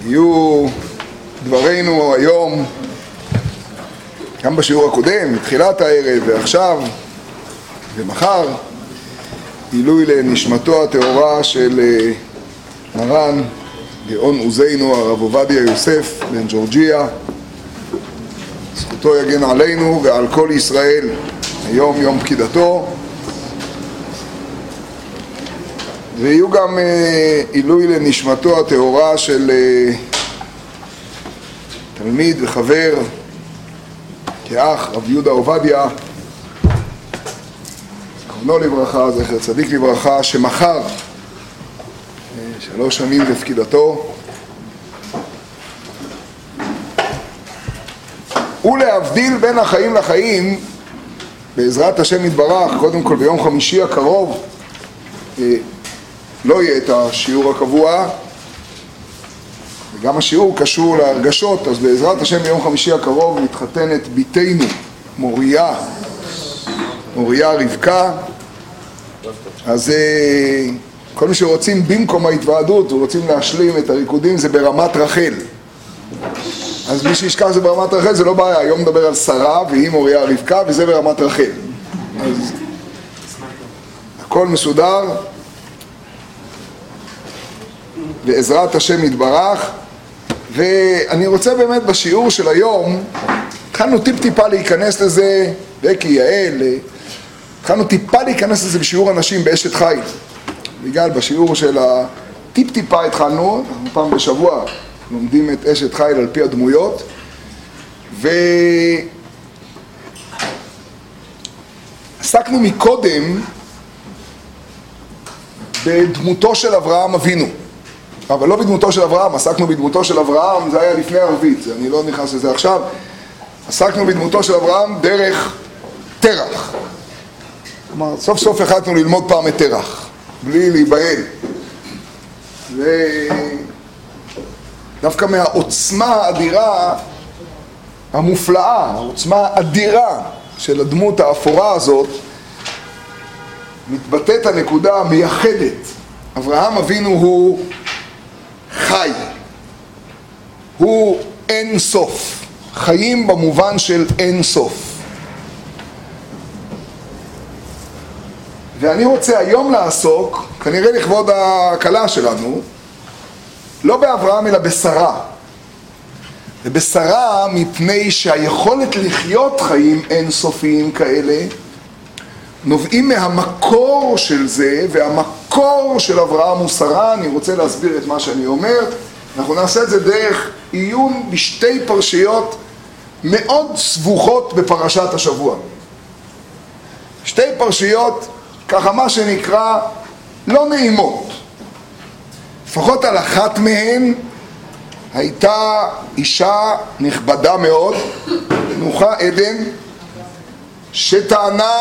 יהיו דברינו היום, גם בשיעור הקודם, מתחילת הערב ועכשיו ומחר, עילוי לנשמתו הטהורה של מרן גאון עוזינו הרב עובדיה יוסף בן ג'ורג'יה, זכותו יגן עלינו ועל כל ישראל. היום יום פקידתו, ויהיו גם עילוי לנשמתו הטהורה של תלמיד וחבר כאח רב יהודה עובדיה זכרונו לברכה, זכר צדיק לברכה, שמחר 3 שנים לפקידתו. ולהבדיל בין החיים לחיים, בעזרת השם יתברך, קודם כל ביום חמישי הקרוב לא יהיה את השיעור הקבוע, וגם השיעור קשור להרגשות, אז בעזרת השם ביום חמישי הקרוב מתחתנת ביתנו מוריה רבקה. אז כל מי שרוצים במקום ההתוועדות ורוצים להשלים את הריקודים זה ברמת רחל, אז מי שישכח זה ברמת רחל זה לא בעיה. היום מדבר על שרה והיא מוריה רבקה וזה ברמת רחל, אז הכל מסודר בעזרת השם יתברך. ואני רוצה באמת בשיעור של היום, התחלנו טיפה להיכנס לזה, בקי, יעל, התחלנו טיפה להיכנס לזה בשיעור אנשים באשת חיל, בגלל בשיעור של טיפה התחלנו, אנחנו פעם בשבוע לומדים את אשת חיל על פי הדמויות, ועסקנו מקודם בדמותו של אברהם אבינו, אבל לא בדמותו של אברהם, עסקנו בדמותו של אברהם, זה היה לפני ערבית, אני לא נכנס לזה עכשיו. עסקנו בדמותו של אברהם דרך תרח, כלומר סוף סוף החלטנו ללמוד פעם את תרח בלי להיבהל, ודווקא מהעוצמה האדירה המופלאה, העוצמה האדירה של הדמות האפורה הזאת מתבטאת הנקודה המייחדת. אברהם אבינו הוא חי, הוא אין סוף, חיים במובן של אין סוף. ואני רוצה היום לעסוק, כנראה לכבוד הקלה שלנו, לא באברהם אלא בשרה. ובשרה מפני שהיכולת לחיות חיים אין סופיים כאלה נובעים מהמקור של זה, והמקור של אברהם הוא שרה. אני רוצה להסביר את מה שאני אומר. אנחנו נעשה את זה דרך עיון בשתי פרשיות מאוד סבוכות בפרשת השבוע. שתי פרשיות, ככה מה שנקרא, לא נעימות. לפחות על אחת מהן הייתה אישה נכבדה מאוד, מנוחה עדן, שטענה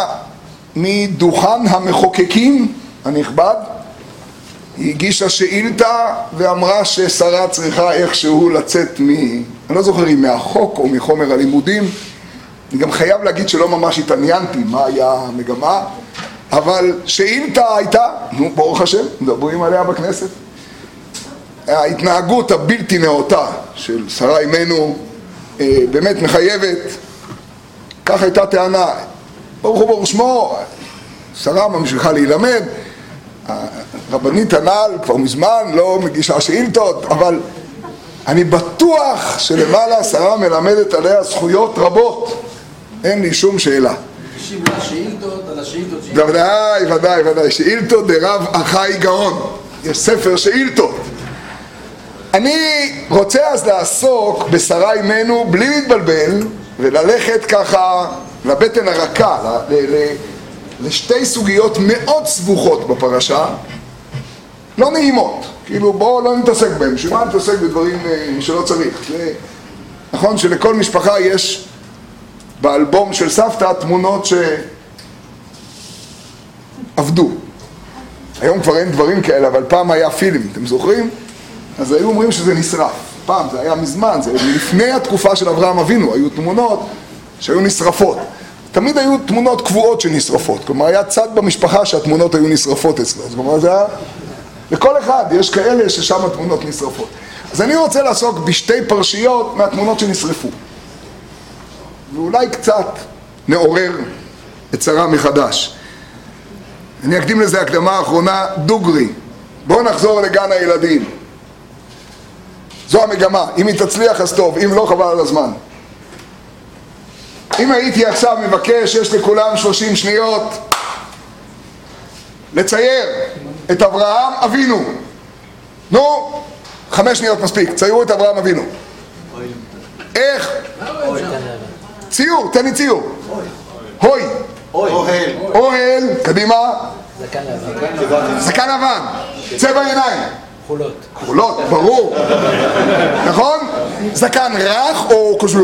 מדוכן המחוקקים הנכבד, היא הגישה שאילתה ואמרה ששרה צריכה איכשהו לצאת אני לא זוכר אם מהחוק או מחומר הלימודים. אני גם חייב להגיד שלא ממש התעניינתי מה היה המגמה, אבל שאילתה הייתה, ברוך השם, מדברים עליה בכנסת. ההתנהגות הבלתי נאותה של שרה אימנו באמת מחייבת, כך הייתה טענה. ברוך הוא ברוך שמו, שרה ממשיכה להילמד, הרבנית הנ"ל כבר מזמן לא מגישה שאילתות, אבל אני בטוח שלמעלה שרה מלמדת עליה זכויות רבות, אין לי שום שאלה. תקשיב לשאילתות, על השאילתות. ודאי, שאילתות דרב אחי גאון, יש ספר שאילתות. אני רוצה אז לעסוק בשרה אימנו בלי להתבלבל, וללכת ככה לבטן הרכה, לשתי סוגיות מאוד סבוכות בפרשה, לא נעימות, כאילו בואו לא נתעסק בהם, שמה נתעסק בדברים שלא צריך. זה נכון שלכל משפחה יש באלבום של סבתא תמונות שעבדו. היום כבר אין דברים כאלה, אבל פעם היה פילים, אתם זוכרים? אז היו אומרים שזה נשרף. פעם, זה היה מזמן, זה לפני התקופה של אברהם אבינו, היו תמונות שהיו נשרפות. תמיד היו תמונות קבועות שנשרפות, כלומר היה צד במשפחה שהתמונות היו נשרפות אצלו. זאת אומרת, זה היה לכל אחד, יש כאלה ששם התמונות נשרפות. אז אני רוצה לעסוק בשתי פרשיות מהתמונות שנשרפו. ואולי קצת נעורר את שרה מחדש. אני אקדים לזה הקדמה האחרונה, דוגרי. בואו נחזור לגן הילדים. זו המגמה. אם היא תצליח אז טוב, אם לא חבל על הזמן. אם הייתי עכשיו מבקש, יש לכולם 30 שניות, לצייר את אברהם אבינו. נו, 5 שניות מספיק, ציירו את אברהם אבינו. איך? ציור, תן לי ציור. הוי. אוהל, קדימה. זקן לבן. צבע עיניים. כחולות, ברור. נכון? זקן רך או כזה?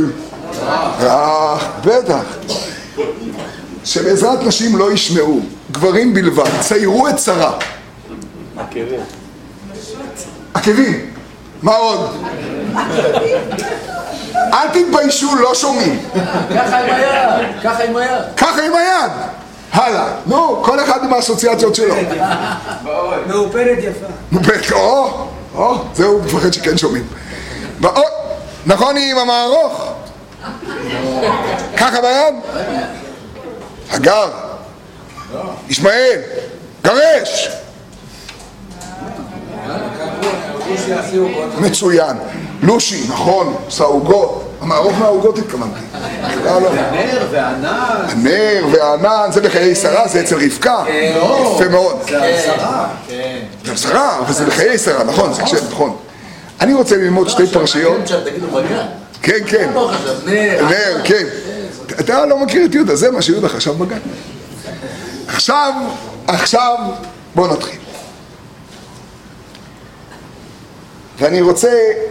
רך, בטח. שבעזרת נשים לא ישמעו, גברים בלבד, ציירו את שרה. עקבים. מה עוד? אל תתביישו, לא שומעים. ככה עם היד, ככה עם היד. ככה עם היד. הלאה. נו, כל אחד עם האסוציאציות שלו. מאופרת יפה. מאופרת, זהו, מפחד שכן שומעים. נכון, היא עם המערוך? ככה ביד? הגר. ישמעאל. גרש. מצוין. לושי, נכון, סעוגות. המערוך מהעוגות התכוונתי. הנר וענן. הנר וענן, זה בחיי שרה, זה אצל רבקה. יפה מאוד. זה על שרה. זה על שרה, אבל זה בחיי שרה, נכון, זה קשב, נכון. אני רוצה ללמוד שתי פרשיות. תגידו בגן. כן, כן. נר, כן. אתה לא מכיר את יהודה, זה מה שיהודה חשב בגן. עכשיו, בואו נתחיל. ואני רוצה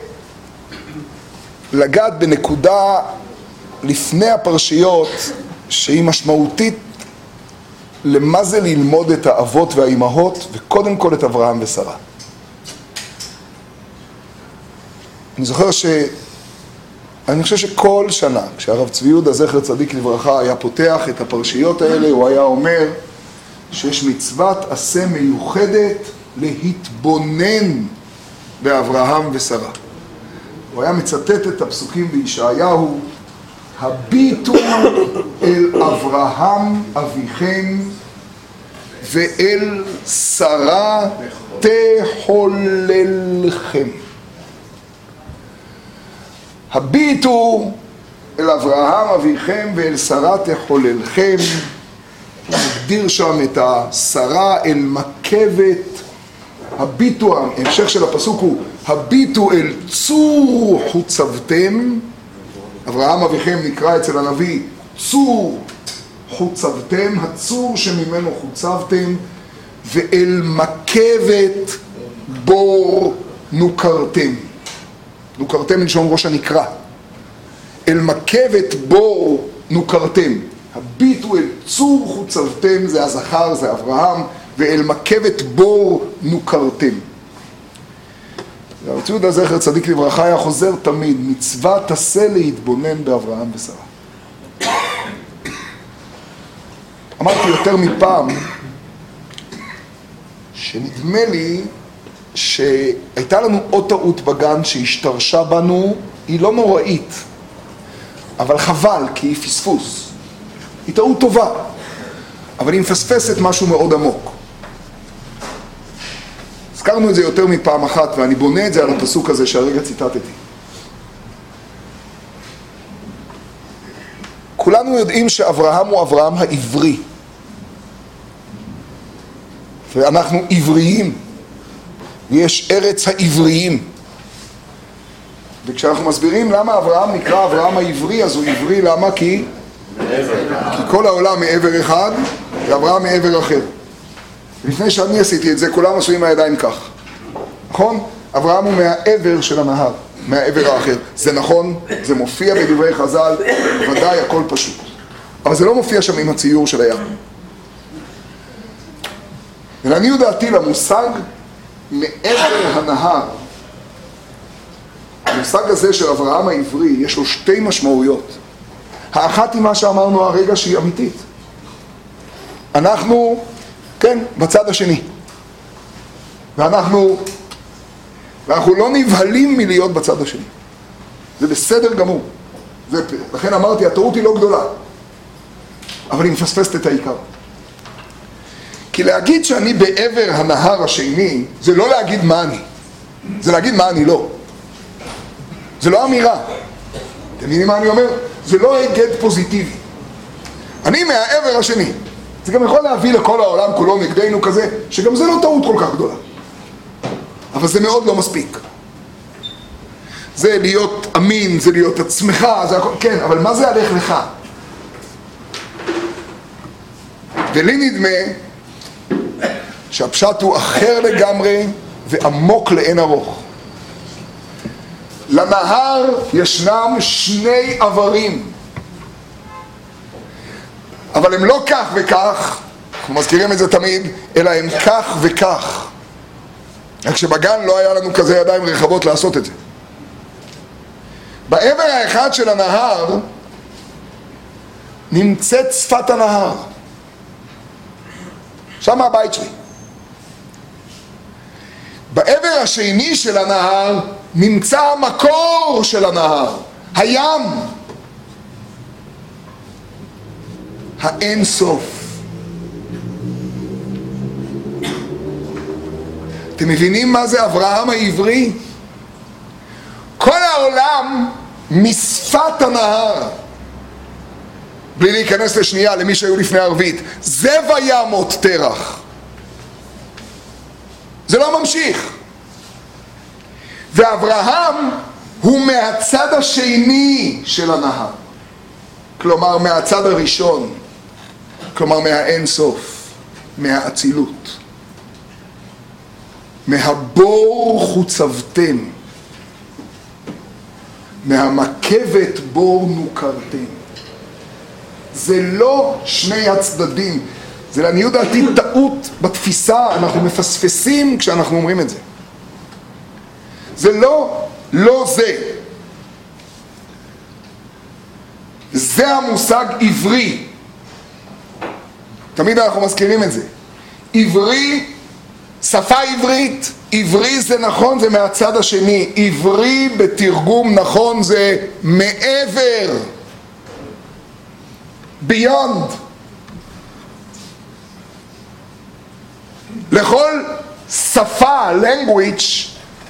לגעת בנקודה לפני הפרשיות שהיא משמעותית למה זה ללמוד את האבות והאימהות וקודם כל את אברהם ושרה. אני חושב שכל שנה כשהרב צבי יהודה זכר צדיק לברכה היה פותח את הפרשיות האלה, הוא היה אומר שיש מצוות עשה מיוחדת להתבונן באברהם ושרה. הוא היה מצטט את הפסוקים בישעיהו, הביטו אל אברהם אביכם ואל שרה תחוללכם. הביטו אל אברהם אביכם ואל שרה תחוללכם. הוא מגדיר שם את השרה אל מקבת. הביטו, המשך של הפסוק הוא, הביטו אל צור חוצבתם. אברהם אביכם נקרא אצל הנביא צור חוצבתם, הצור שממנו חוצבתם, ואל מקבת בור נוקרתם. נוקרתם מלשון ראש הנקרא. אל מקבת בור נוקרתם. הביטו אל צור חוצבתם, זה הזכר, זה אברהם, ואל מקבת בור נוקרתם. הרב צבי יהודה זכר צדיק לברכה היה חוזר תמיד, מצוות עשה להתבונן באברהם ושרה. אמרתי יותר מפעם שנדמה לי שהייתה לנו עוד טעות בגן שהשתרשה בנו, היא לא נוראית, אבל חבל כי היא פספוס. היא טעות טובה, אבל היא מפספסת משהו מאוד עמוק. הזכרנו את זה יותר מפעם אחת, ואני בונה את זה על הפסוק הזה שהרגע ציטטתי. כולנו יודעים שאברהם הוא אברהם העברי. ואנחנו עבריים. ויש ארץ העבריים. וכשאנחנו מסבירים למה אברהם נקרא אברהם העברי, אז הוא עברי, למה? כי כל העולם מעבר אחד, ואברהם מעבר אחר. לפני שאני עשיתי את זה, כולם עשו עם הידיים כך. נכון? אברהם הוא מהעבר של הנהר, מהעבר האחר. זה נכון, זה מופיע בדברי חז"ל, ודאי הכל פשוט. אבל זה לא מופיע שם עם הציור של הים. ולעניות דעתי למושג מעבר הנהר, המושג הזה של אברהם העברי, יש לו שתי משמעויות. האחת היא מה שאמרנו הרגע שהיא אמיתית. אנחנו, כן, בצד השני. ואנחנו ואנחנו לא נבהלים מלהיות בצד השני. זה בסדר גמור. לכן אמרתי, הטעות היא לא גדולה, אבל היא מפספסת את העיקר. כי להגיד שאני בעבר הנהר השני, זה לא להגיד מה אני, זה להגיד מה אני לא. זה לא אמירה. אתם מבינים מה אני אומר? זה לא היגד פוזיטיבי. אני מהעבר השני. זה גם יכול להביא לכל העולם כולו נגדנו כזה, שגם זה לא טעות כל כך גדולה. אבל זה מאוד לא מספיק. זה להיות אמין, זה להיות עצמך, זה הכל, כן, אבל מה זה הלך לך? ולי נדמה שהפשט הוא אחר לגמרי ועמוק לאין ארוך. לנהר ישנם שני עברים, אבל הם לא כך וכך, אנחנו מזכירים את זה תמיד, אלא הם כך וכך. רק שבגן לא היה לנו כזה ידיים רחבות לעשות את זה. בעבר האחד של הנהר נמצאת שפת הנהר. שם הבית שלי. בעבר השני של הנהר נמצא המקור של הנהר, הים, האין סוף. אתם מבינים מה זה אברהם העברי? כל העולם משפת הנהר, בלי להיכנס לשנייה למי שהיו לפני ערבית, זה וימות תרח. זה לא ממשיך. ואברהם הוא מהצד השני של הנהר, כלומר מהצד הראשון, כלומר מהאין סוף, מהאצילות, מהבור חוצבתם, מהמקבת בור נוקרתם. זה לא שני הצדדים. זה לעניות דעתי טעות בתפיסה, אנחנו מפספסים כשאנחנו אומרים את זה. זה לא זה. זה המושג עברי. תמיד אנחנו מזכירים את זה. עברי, שפה עברית, עברי זה נכון, זה מהצד השני. עברי בתרגום נכון זה מעבר, beyond. לכל שפה, language,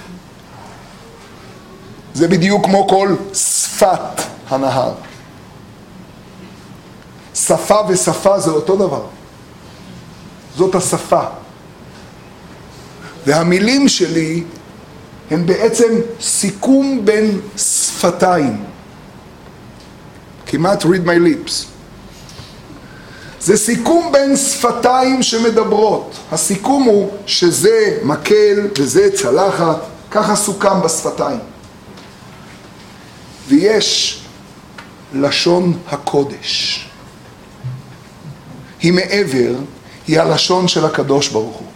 זה בדיוק כמו כל שפת הנהר. שפה ושפה זה אותו דבר. זאת השפה. והמילים שלי הן בעצם סיכום בין שפתיים. כמעט read my lips. זה סיכום בין שפתיים שמדברות. הסיכום הוא שזה מקל וזה צלחת, ככה סוכם בשפתיים. ויש לשון הקודש. היא מעבר, היא הלשון של הקדוש ברוך הוא.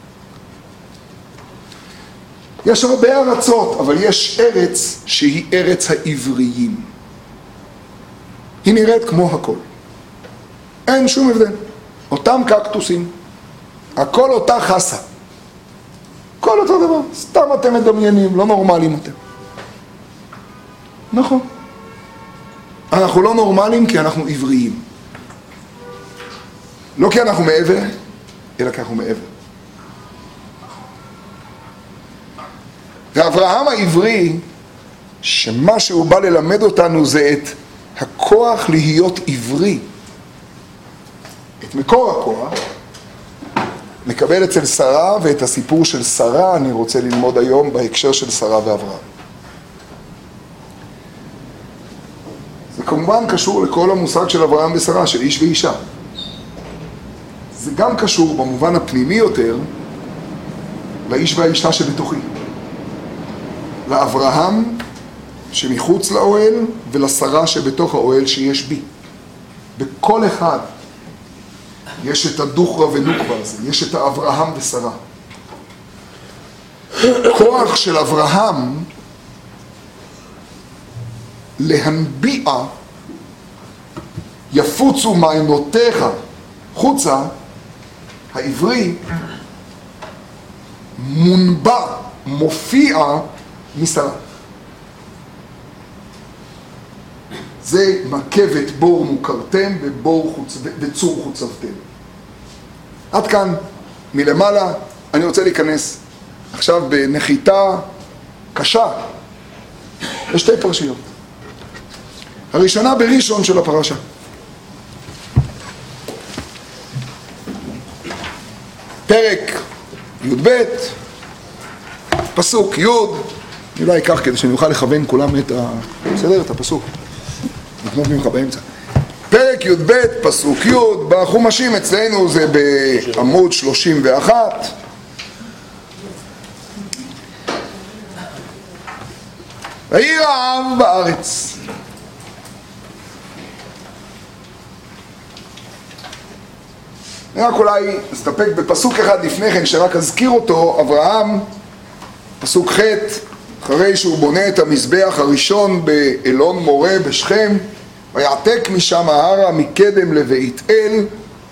יש הרבה ארצות, אבל יש ארץ שהיא ארץ העבריים. היא נראית כמו הכל. אין שום הבדל. אותם קקטוסים, הכל אותה חסה. כל אותו דבר. סתם אתם מדמיינים, לא נורמליים אתם. נכון. אנחנו לא נורמליים כי אנחנו עבריים. לא כי אנחנו מעבר, אלא כי אנחנו מעבר. ואברהם העברי, שמה שהוא בא ללמד אותנו זה את הכוח להיות עברי. את מקור הכוח, מקבל אצל שרה, ואת הסיפור של שרה אני רוצה ללמוד היום בהקשר של שרה ואברהם. זה כמובן קשור לכל המושג של אברהם ושרה, של איש ואישה. זה גם קשור במובן הפנימי יותר לאיש והאישה שבתוכי. לאברהם שמחוץ לאוהל ולשרה שבתוך האוהל שיש בי. בכל אחד יש את הדוחרה ונוקבה הזה, יש את האברהם ושרה. כוח של אברהם להנביע יפוצו מעיינותיך חוצה, העברי מונבע מופיע משרה. זה מקבת בור מוכרתם וצור חוצבתם. עד כאן, מלמעלה, אני רוצה להיכנס עכשיו בנחיתה קשה לשתי פרשיות. הראשונה בראשון של הפרשה. פרק י"ב, פסוק י', אני אולי אקח כדי שאני אוכל לכוון כולם את הפסוק. נתנות ממך באמצע. פרק י"ב, פסוק י', בחומשים אצלנו זה בעמוד 31. ויהי רעב בארץ. אני רק אולי אסתפק בפסוק אחד לפני כן, שרק אזכיר אותו. אברהם, פסוק ח', אחרי שהוא בונה את המזבח הראשון באלון מורה בשכם, ויעתק משם ההרה מקדם לבית אל,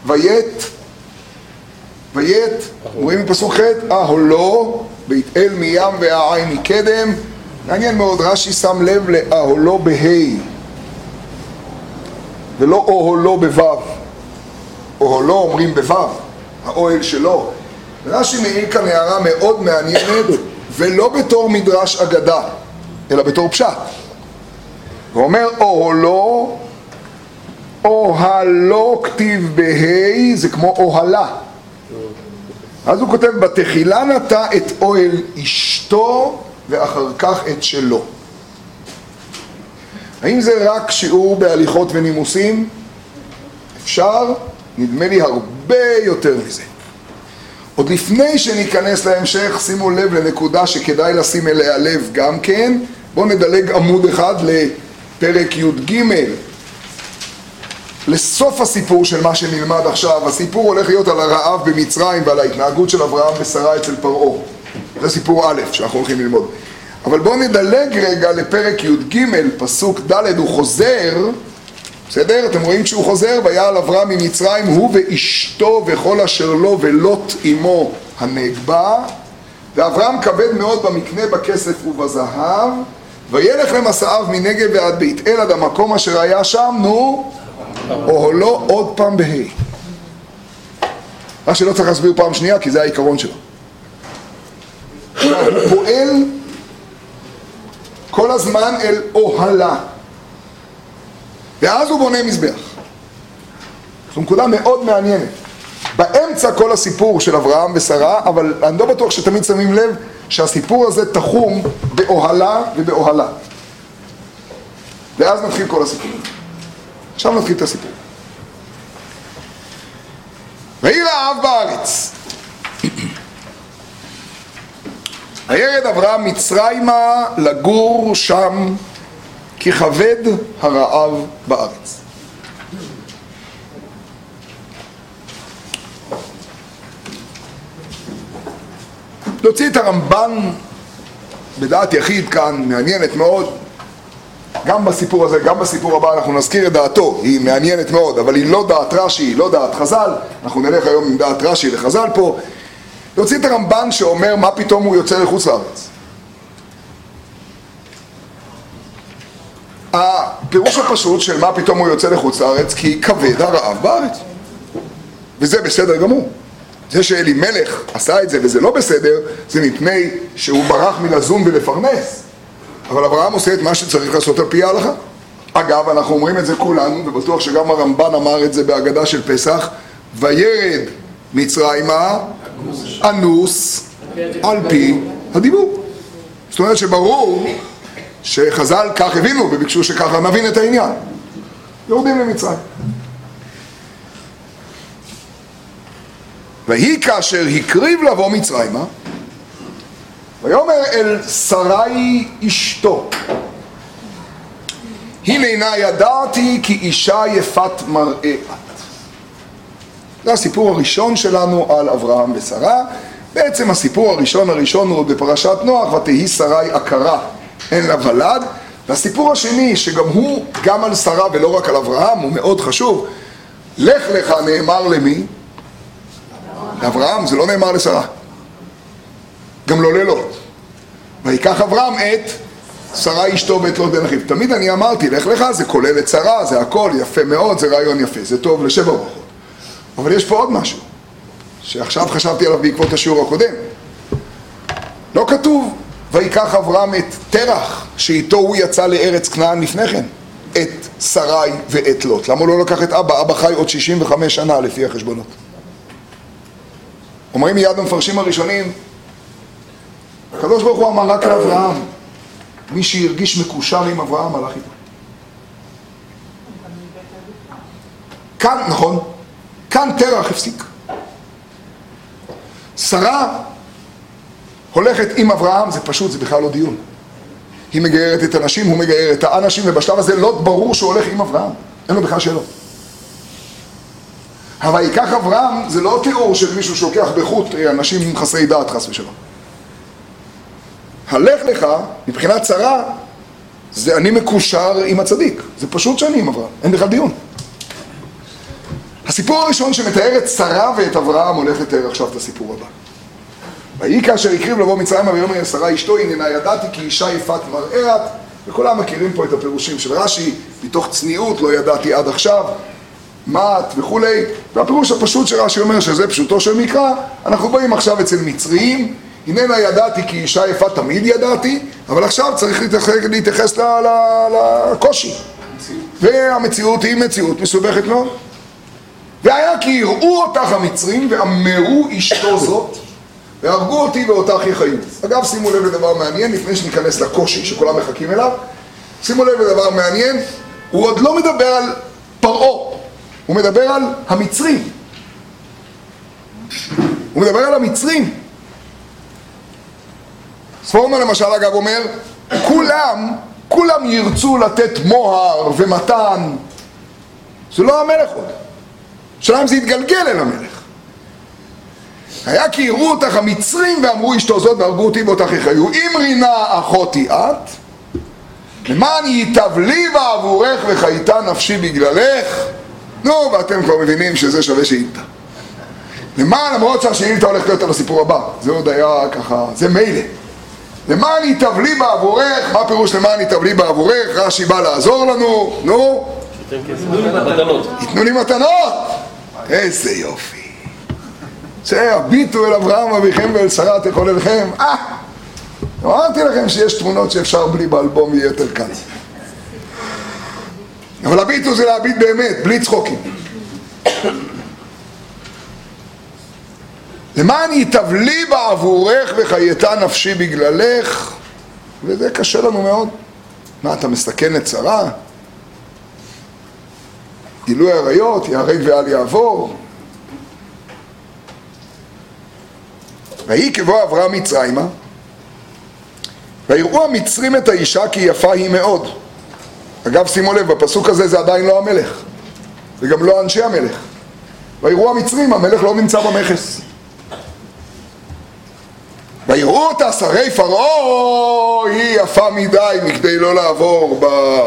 ויית, רואים בפסוק ח', אהולו, בית אל מים והעין מקדם. מעניין מאוד, רש"י שם לב לאהולו בהי, ולא אוהלו בוו. אוהלו אומרים בוו, האוהל שלו. רש"י מעיר כאן הערה מאוד מעניינת, ולא בתור מדרש אגדה, אלא בתור פשט. הוא אומר אוהלו, אוהלו כתיב בהי, זה כמו אוהלה. אז הוא כותב, בתחילה נטע את אוהל אשתו ואחר כך את שלו. האם זה רק שיעור בהליכות ונימוסים? אפשר, נדמה לי הרבה יותר מזה. עוד לפני שניכנס להמשך, שימו לב לנקודה שכדאי לשים אליה לב גם כן. בואו נדלג עמוד אחד לפרק י"ג, לסוף הסיפור של מה שנלמד עכשיו. הסיפור הולך להיות על הרעב במצרים ועל ההתנהגות של אברהם ושרה אצל פרעה. זה סיפור א' שאנחנו הולכים ללמוד. אבל בואו נדלג רגע לפרק י"ג, פסוק ד'. הוא חוזר, בסדר? אתם רואים כשהוא חוזר, ויעל אברהם ממצרים הוא ואשתו וכל אשר לו ולוט עמו הנגבה, ואברהם כבד מאוד במקנה בכסף ובזהב, וילך למסעיו מנגב ועד בית אל עד המקום אשר היה שם, נו, אוהלו עוד פעם בהי. מה שלא צריך להסביר פעם שנייה, כי זה העיקרון שלו. הוא פועל כל הזמן אל אוהלה, ואז הוא בונה מזבח. זו נקודה מאוד מעניינת. באמצע כל הסיפור של אברהם ושרה, אבל אני לא בטוח שתמיד שמים לב שהסיפור הזה תחום באוהלה ובאוהלה. ואז נתחיל כל הסיפור. עכשיו נתחיל את הסיפור. ויהי רעב בארץ. וירד אברהם מצרימה לגור שם, כי כבד הרעב בארץ. להוציא את הרמב"ן בדעת יחיד כאן, מעניינת מאוד. גם בסיפור הזה, גם בסיפור הבא אנחנו נזכיר את דעתו, היא מעניינת מאוד, אבל היא לא דעת רש"י, היא לא דעת חז"ל. אנחנו נלך היום עם דעת רש"י לחז"ל פה. להוציא את הרמב"ן שאומר מה פתאום הוא יוצא לחוץ לארץ. הפירוש הפשוט של מה פתאום הוא יוצא לחוץ לארץ, כי כבד הרעב בארץ. וזה בסדר גמור. זה שאלימלך עשה את זה וזה לא בסדר, זה מפני שהוא ברח מלזום ולפרנס. אבל אברהם עושה את מה שצריך לעשות על פי ההלכה. אגב, אנחנו אומרים את זה כולנו, ובטוח שגם הרמב"ן אמר את זה בהגדה של פסח, וירד מצרימה אנוס על פי הדיבור. זאת אומרת שברור שחז"ל כך הבינו וביקשו שככה נבין את העניין. יורדים למצרים. והיא כאשר הקריב לבוא מצרימה, ויאמר אל שרי אשתו, הננה ידעתי כי אישה יפת מראה את. זה הסיפור הראשון שלנו על אברהם ושרה. בעצם הסיפור הראשון הוא בפרשת נוח, ותהי שרי עקרה אין לה ולד. והסיפור השני, שגם הוא גם על שרה ולא רק על אברהם, הוא מאוד חשוב. לך לך נאמר למי? לאברהם, זה לא נאמר לשרה. גם לא ללוט. ויקח אברהם את שרה אשתו ואת לוט בן אחיו. תמיד אני אמרתי, לך לך, זה כולל את שרה, זה הכל יפה מאוד, זה רעיון יפה, זה טוב לשבע ברכות. אבל יש פה עוד משהו, שעכשיו חשבתי עליו בעקבות השיעור הקודם. לא כתוב, ויקח אברהם את תרח, שאיתו הוא יצא לארץ כנען לפני כן, את שרי ואת לוט. למה הוא לא לקח את אבא? אבא חי עוד 65 שנה לפי החשבונות. אומרים מיד המפרשים הראשונים, הקדוש ברוך הוא אמר רק על אברהם, מי שהרגיש מקושר עם אברהם הלך איתו. כאן, נכון, כאן תרח הפסיק. שרה הולכת עם אברהם, זה פשוט, זה בכלל לא דיון. היא מגיירת את הנשים, הוא מגייר את האנשים, ובשלב הזה לא ברור שהוא הולך עם אברהם. אין לו בכלל שאלות. אבל ייקח אברהם, זה לא תיאור של מישהו שוקח בחוט אנשים חסרי דעת, חס ושלום. הלך לך, מבחינת שרה, זה אני מקושר עם הצדיק. זה פשוט שאני עם אברהם, אין בכלל דיון. הסיפור הראשון שמתאר את שרה ואת אברהם הולך לתאר עכשיו את הסיפור הבא. ויהי כאשר הקריב לבוא מצרימה ויאמר אל שרה אשתו, הננה ידעתי כי אישה יפת מראה את, וכולם מכירים פה את הפירושים של רש"י, מתוך צניעות לא ידעתי עד עכשיו, מה את וכולי, והפירוש הפשוט של רש"י אומר שזה פשוטו של מקרא. אנחנו באים עכשיו אצל מצריים, הננה ידעתי כי אישה יפת תמיד ידעתי, אבל עכשיו צריך להתייחס לקושי, והמציאות היא מציאות מסובכת מאוד. והיה כי יראו אותך המצרים ואמרו אשתו זאת והרגו אותי ואותך יחיו. אגב, שימו לב לדבר מעניין, לפני שניכנס לקושי שכולם מחכים אליו, שימו לב לדבר מעניין, הוא עוד לא מדבר על פרעה, הוא מדבר על המצרים. הוא מדבר על המצרים. ספורמה למשל אגב אומר, כולם ירצו לתת מוהר ומתן. זה לא המלך עוד. שלהם זה יתגלגל אל המלך. היה כי יראו אותך המצרים ואמרו אשתו זאת והרגו אותי ואותך יחיו. אם רינה אחותי את, למען ייטב לי בעבורך וחייתה נפשי בגללך. נו, ואתם כבר מבינים שזה שווה שאילתה. למרות שהשאילתה הולכת להיות על הסיפור הבא. זה עוד היה ככה, זה מילא. למען ייטב לי בעבורך, מה פירוש למען ייטב לי בעבורך? רש"י בא לעזור לנו, נו. יתנו לי מתנות. איזה יופי. שהביטו אל אברהם אביכם ואל שרה תחוללכם. אמרתי לכם שיש תמונות שאפשר בלי באלבום יהיה יותר קל. אבל הביטו זה להביט באמת, בלי צחוקים. למען ייטב לי בעבורך וחייתה נפשי בגללך. וזה קשה לנו מאוד. מה, אתה מסתכן את שרה? גילוי עריות, יהרג ואל יעבור. ויהי כבוא אברהם מצרימה, ויראו המצרים את האישה כי יפה היא מאוד. אגב, שימו לב, בפסוק הזה זה עדיין לא המלך, וגם לא אנשי המלך. ויראו המצרים, המלך לא נמצא במכס. ויראו אותה שרי פרעה, היא יפה מדי מכדי לא לעבור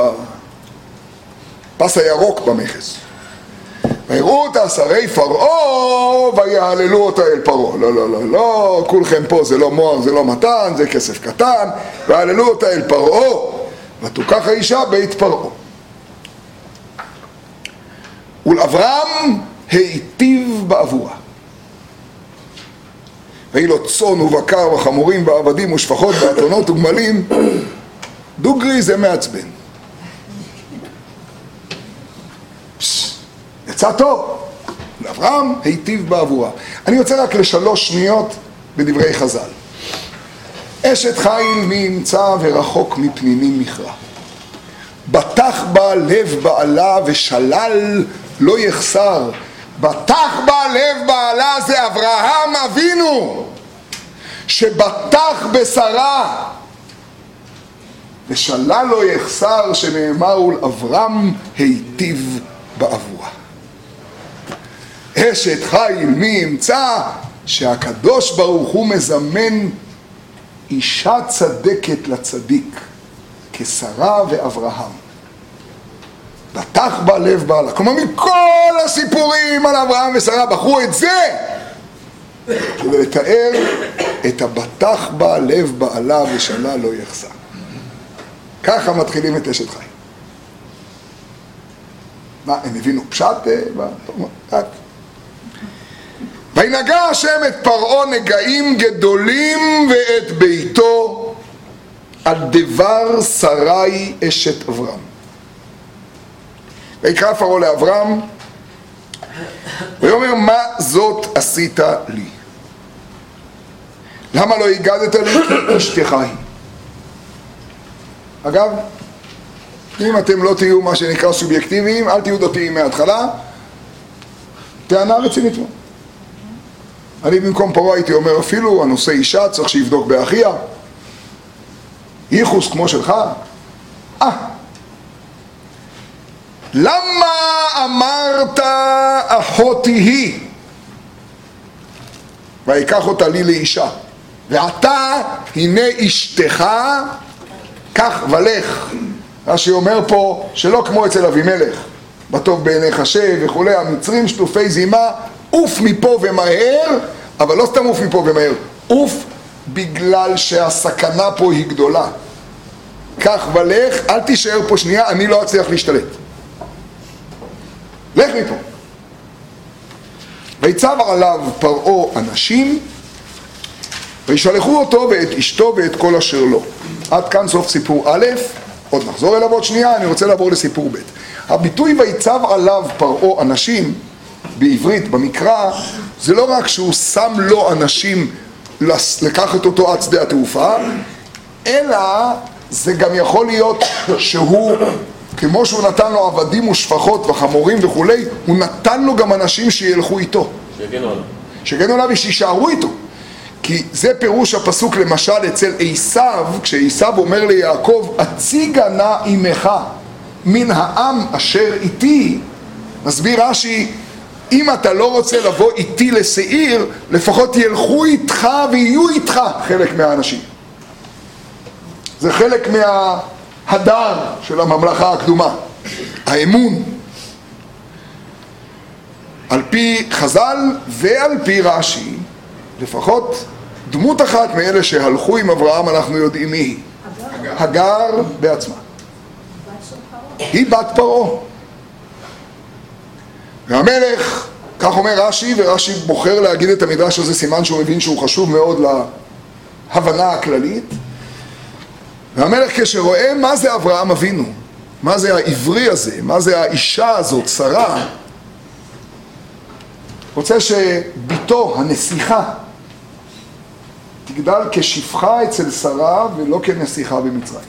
בפס הירוק במכס. ויראו אותה שרי פרעה ויעללו אותה אל פרעה. לא, לא, לא, לא, כולכם פה זה לא מוהר, זה לא מתן, זה כסף קטן. ויעללו אותה אל פרעה, ותוקח האישה בית פרעה. ולאברהם היטיב בעבורה. ויהי לו צאן ובקר וחמורים ועבדים ושפחות ואתונות וגמלים. דוגרי זה מעצבן. יצא טוב. לאברהם היטיב בעבורה. אני יוצא רק ל3 שניות בדברי חז"ל. אשת חיל מי ימצא ורחוק מפנינים מכרע. בטח בה לב בעלה ושלל לא יחסר. בטח בה לב בעלה זה אברהם אבינו שבטח בשרה ושלל לא יחסר שנאמר ולאברהם היטיב בעבורה. אשת חיל מי ימצא שהקדוש ברוך הוא מזמן אישה צדקת לצדיק כשרה ואברהם. בטח בה לב בעלה. כלומר מכל הסיפורים על אברהם ושרה בחרו את זה כדי לתאר את הבטח בה לב בעלה ושנה לא יחסה. ככה מתחילים את אשת חי. מה, הם הבינו פשט? וינגע השם את פרעה נגעים גדולים ואת ביתו על דבר שרי אשת אברהם. ויקרא פרעה לאברהם ויאמר, מה זאת עשית לי? למה לא הגדת לי? כי אשתך היא. אגב, אם אתם לא תהיו מה שנקרא סובייקטיביים, אל תהיו דתיים מההתחלה, טענה רצינית מאוד. אני במקום פרעה הייתי אומר, אפילו הנושא אישה צריך שיבדוק באחיה, ייחוס כמו שלך. למה אמרת אחותי היא ויקח אותה לי לאישה, ועתה הנה אשתך, כך ולך. רש"י אומר פה שלא כמו אצל אבימלך, בטוב בעיניך שב וכולי, המצרים שטופי זימה, אוף מפה ומהר, אבל לא סתם אוף מפה ומהר, אוף בגלל שהסכנה פה היא גדולה. כך ולך, אל תישאר פה שנייה, אני לא אצליח להשתלט. לך מפה. ויצב עליו פרעה אנשים, וישלחו אותו ואת אשתו ואת כל אשר לו. עד כאן סוף סיפור א', עוד נחזור אליו עוד שנייה, אני רוצה לעבור לסיפור ב'. הביטוי ויצב עליו פרעה אנשים, בעברית, במקרא, זה לא רק שהוא שם לו אנשים לקחת אותו עד שדה התעופה, אלא זה גם יכול להיות שהוא, כמו שהוא נתן לו עבדים ושפחות וחמורים וכולי, הוא נתן לו גם אנשים שילכו איתו. שגנו עליו ושישארו איתו. כי זה פירוש הפסוק למשל אצל עשיו, כשעשיו אומר ליעקב, הציגה נא עמך מן העם אשר איתי. מסביר רש"י, אם אתה לא רוצה לבוא איתי לשעיר, לפחות ילכו איתך ויהיו איתך חלק מהאנשים. זה חלק מההדר של הממלכה הקדומה, האמון. על פי חז"ל ועל פי רש"י, לפחות דמות אחת מאלה שהלכו עם אברהם אנחנו יודעים מי היא. הגר בעצמה. היא בת פרעה. והמלך, כך אומר רש"י, ורש"י בוחר להגיד את המדרש הזה, סימן שהוא מבין שהוא חשוב מאוד להבנה הכללית. והמלך כשרואה מה זה אברהם אבינו, מה זה העברי הזה, מה זה האישה הזאת, שרה, רוצה שביתו, הנסיכה, תגדל כשפחה אצל שרה ולא כנסיכה במצרים.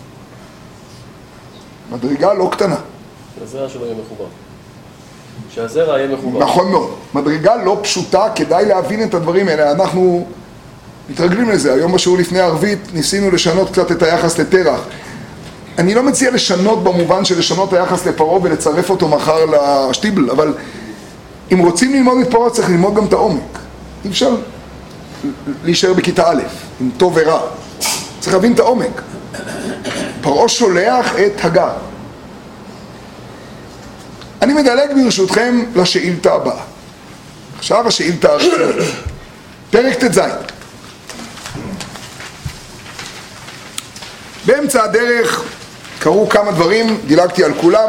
מדרגה לא קטנה. שהזרע שלו יהיה מחובר. שהזרע יהיה מחובר. נכון מאוד. מדרגה לא פשוטה, כדאי להבין את הדברים האלה. אנחנו מתרגלים לזה. היום בשיעור לפני ערבית ניסינו לשנות קצת את היחס לתרח. אני לא מציע לשנות במובן של לשנות היחס לפרעה ולצרף אותו מחר לשטיבל, אבל אם רוצים ללמוד את פרעה צריך ללמוד גם את העומק. אי אפשר להישאר בכיתה א', עם טוב ורע. צריך להבין את העומק. פרעה שולח את הגר. אני מדלג ברשותכם לשאילתה הבאה. עכשיו השאילתה הראשונה. פרק ט"ז. באמצע הדרך קרו כמה דברים, דילגתי על כולם.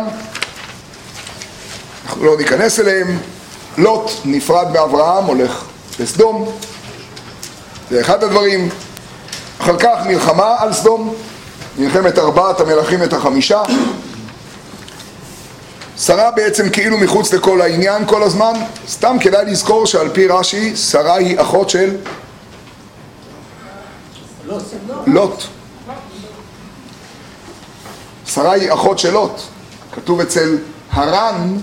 אנחנו לא ניכנס אליהם. לוט נפרד מאברהם, הולך לסדום. זה אחד הדברים. אחר כך מלחמה על סדום. מלחמת 4 המלכים את 5. שרה בעצם כאילו מחוץ לכל העניין כל הזמן. סתם כדאי לזכור שעל פי רש"י, שרה היא אחות של לוט. שרה היא אחות של לוט. כתוב אצל הר"ן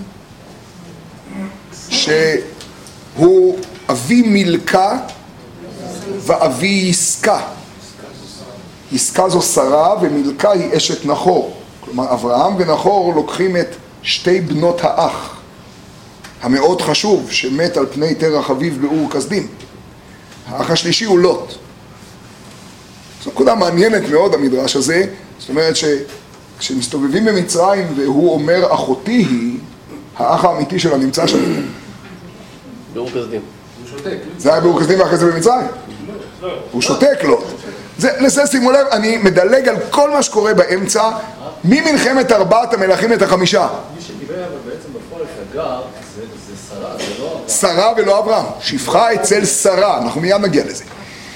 שהוא אבי מילכה ואבי יסקה. יסקה זו שרה ומילכה היא אשת נחור. כלומר אברהם ונחור לוקחים את שתי בנות האח המאוד חשוב שמת על פני תרח אביו באור כסדים. האח השלישי הוא לוט. זו נקודה מעניינת מאוד המדרש הזה. זאת אומרת שכשמסתובבים במצרים והוא אומר אחותי היא, האח האמיתי שלה נמצא שם. באור כסדים. הוא שותק. זה היה באור כשדים ואחרי זה במצרים. הוא שותק לו. לזה שימו לב, אני מדלג על כל מה שקורה באמצע, ממלחמת ארבעת המלכים את החמישה. מי שקיבל אבל בעצם בפועל את הגר, זה שרה, זה לא אברהם. שרה ולא אברהם, שפחה אצל שרה, אנחנו מיד נגיע לזה.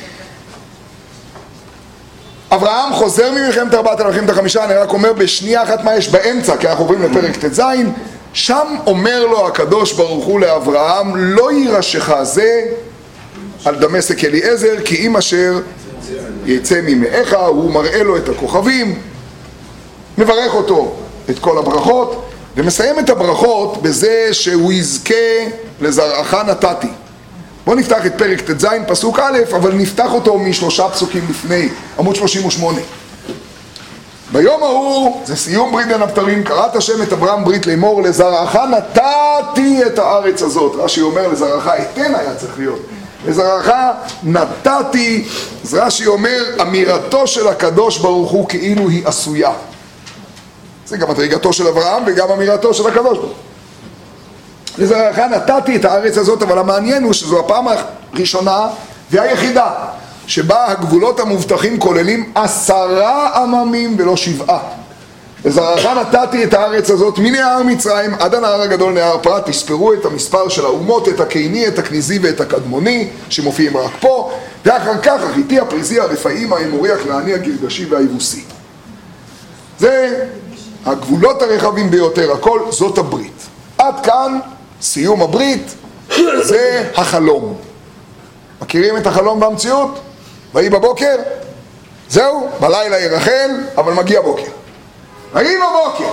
אברהם חוזר ממלחמת ארבעת המלכים את החמישה, אני רק אומר בשנייה אחת מה יש באמצע, כי אנחנו עוברים לפרק ט"ז, שם אומר לו הקדוש ברוך הוא לאברהם, לא יירשך זה על דמשק אליעזר, כי אם אשר יצא ממאיך, הוא מראה לו את הכוכבים, מברך אותו את כל הברכות, ומסיים את הברכות בזה שהוא יזכה לזרעך נתתי. בואו נפתח את פרק ט"ז פסוק א', אבל נפתח אותו משלושה פסוקים לפני, עמוד 38. ביום ההוא, זה סיום ברית בין הבתרים, קראת השם את אברהם ברית לאמור, לזרעך נתתי את הארץ הזאת. רש"י אומר לזרעך אתן היה צריך להיות. לזרעך נתתי, אז רש"י אומר, אמירתו של הקדוש ברוך הוא כאילו היא עשויה. זה גם מדרגתו של אברהם וגם אמירתו של הקדוש ברוך הוא. לזרעך נתתי את הארץ הזאת, אבל המעניין הוא שזו הפעם הראשונה והיחידה שבה הגבולות המובטחים כוללים 10 עממים ולא 7. לזרעך נתתי את הארץ הזאת מנהר מצרים עד הנהר הגדול נהר פרת, תספרו את המספר של האומות, את הקיני, את הכניזי ואת הקדמוני שמופיעים רק פה, ואחר כך החיתי, הפריזי, הרפאים, האמורי, הכנעני, הגרגשי והיבוסי. זה הגבולות הרחבים ביותר, הכל זאת הברית. עד כאן סיום הברית, זה החלום. מכירים את החלום במציאות? ויהי בבוקר, זהו, בלילה ירחל, אבל מגיע בוקר. ויהי בבוקר,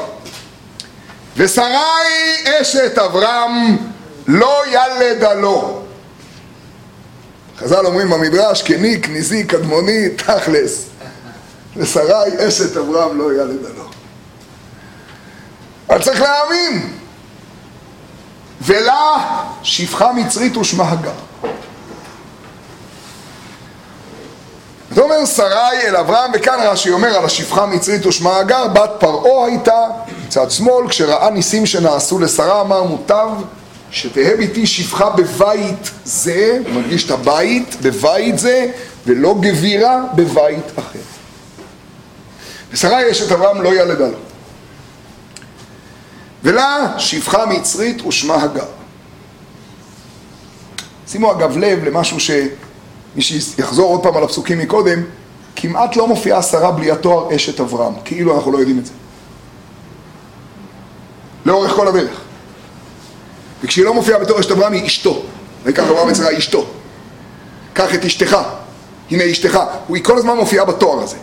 ושרי אשת אברהם לא ילדה לו. חז"ל אומרים במדרש, קני, כניזי, קדמוני, תכלס. ושרי אשת אברהם לא ילדה לו. אבל צריך להאמין. ולה שפחה מצרית ושמה הגר. זאת אומרת שרי אל אברהם, וכאן רש"י אומר על השפחה מצרית ושמה הגר, בת פרעה הייתה, צד שמאל, כשראה ניסים שנעשו לשרה, אמר מוטב שתהא ביתי שפחה בבית זה, הוא מרגיש את הבית, בבית זה, ולא גבירה בבית אחר. ושרי אשת אברהם לא ילדה לו. ולה שפחה מצרית ושמה הגר. שימו אגב לב למשהו מי שיחזור עוד פעם על הפסוקים מקודם, כמעט לא מופיעה שרה בלי התואר אשת אברהם, כאילו אנחנו לא יודעים את זה. לאורך כל הדרך. וכשהיא לא מופיעה בתור אשת אברהם היא אשתו. ויקח אברהם את שרה אשתו. קח את אשתך, הנה אשתך. היא כל הזמן מופיעה בתואר הזה.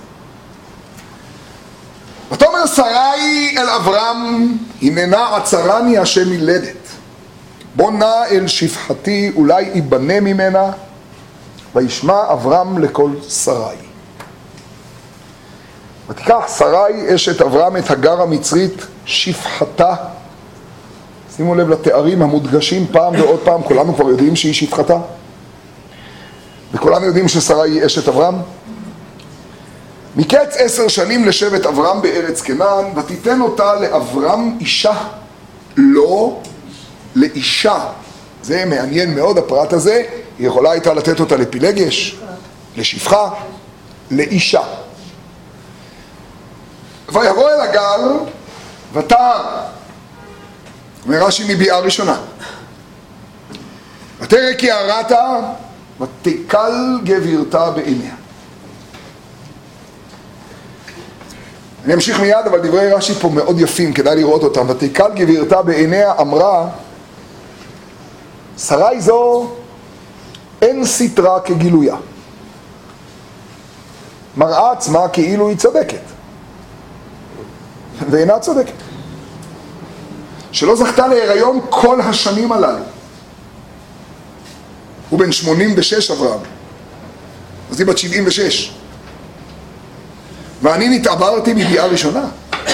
ותאמר שרי אל אברהם, הננה עצרני השם מלדת. בוא נא אל שפחתי, אולי ייבנה ממנה. וישמע אברהם לכל שרי. ותיקח שרי אשת אברהם את הגר המצרית שפחתה. שימו לב לתארים המודגשים פעם ועוד פעם, כולנו כבר יודעים שהיא שפחתה. וכולנו יודעים ששרי היא אשת אברהם. מקץ 10 שנים לשבט אברהם בארץ כנען, ותיתן אותה לאברהם אישה, לא לאישה. זה מעניין מאוד הפרט הזה. היא יכולה הייתה לתת אותה לפילגש, לשפחה, לאישה. ויבוא אל הגר, ותער, מרש"י מביאה ראשונה. ותרא כי הרתה, ותקל גבירתה בעיניה. אני אמשיך מיד, אבל דברי רש"י פה מאוד יפים, כדאי לראות אותם. ותקל גבירתה בעיניה, אמרה, שרי זו אין סתרה כגילויה. מראה עצמה כאילו היא צדקת. ואינה צודקת. שלא זכתה להיריון כל השנים הללו. הוא בן 86 אברהם. אז היא בת 76. ואני נתעברתי מביאה ראשונה.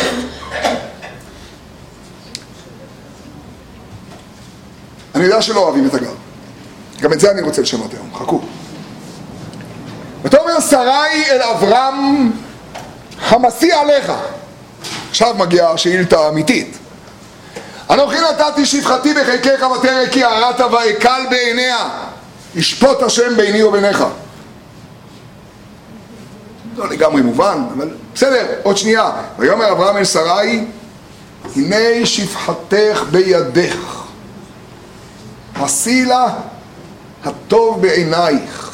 אני יודע שלא אוהבים את הגר. גם את זה אני רוצה לשנות היום, חכו. ותאמר שרי אל אברהם, חמסי עליך. עכשיו מגיעה השאילתה האמיתית. אנוכי נתתי שפחתי בחיקך ותרא כי הרתה ואקל בעיניה. ישפוט השם ביני וביניך. לא לגמרי מובן, אבל בסדר, עוד שנייה. ויאמר אברהם אל שרי, הנה שפחתך בידך, עשי לה הטוב בעינייך.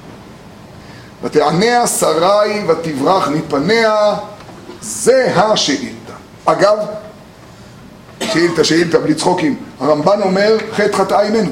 ותענה שרי ותברח מפניה, זה השאילתה. אגב, שאילתה בלי צחוקים, הרמב"ן אומר חטא חטאה עמנו.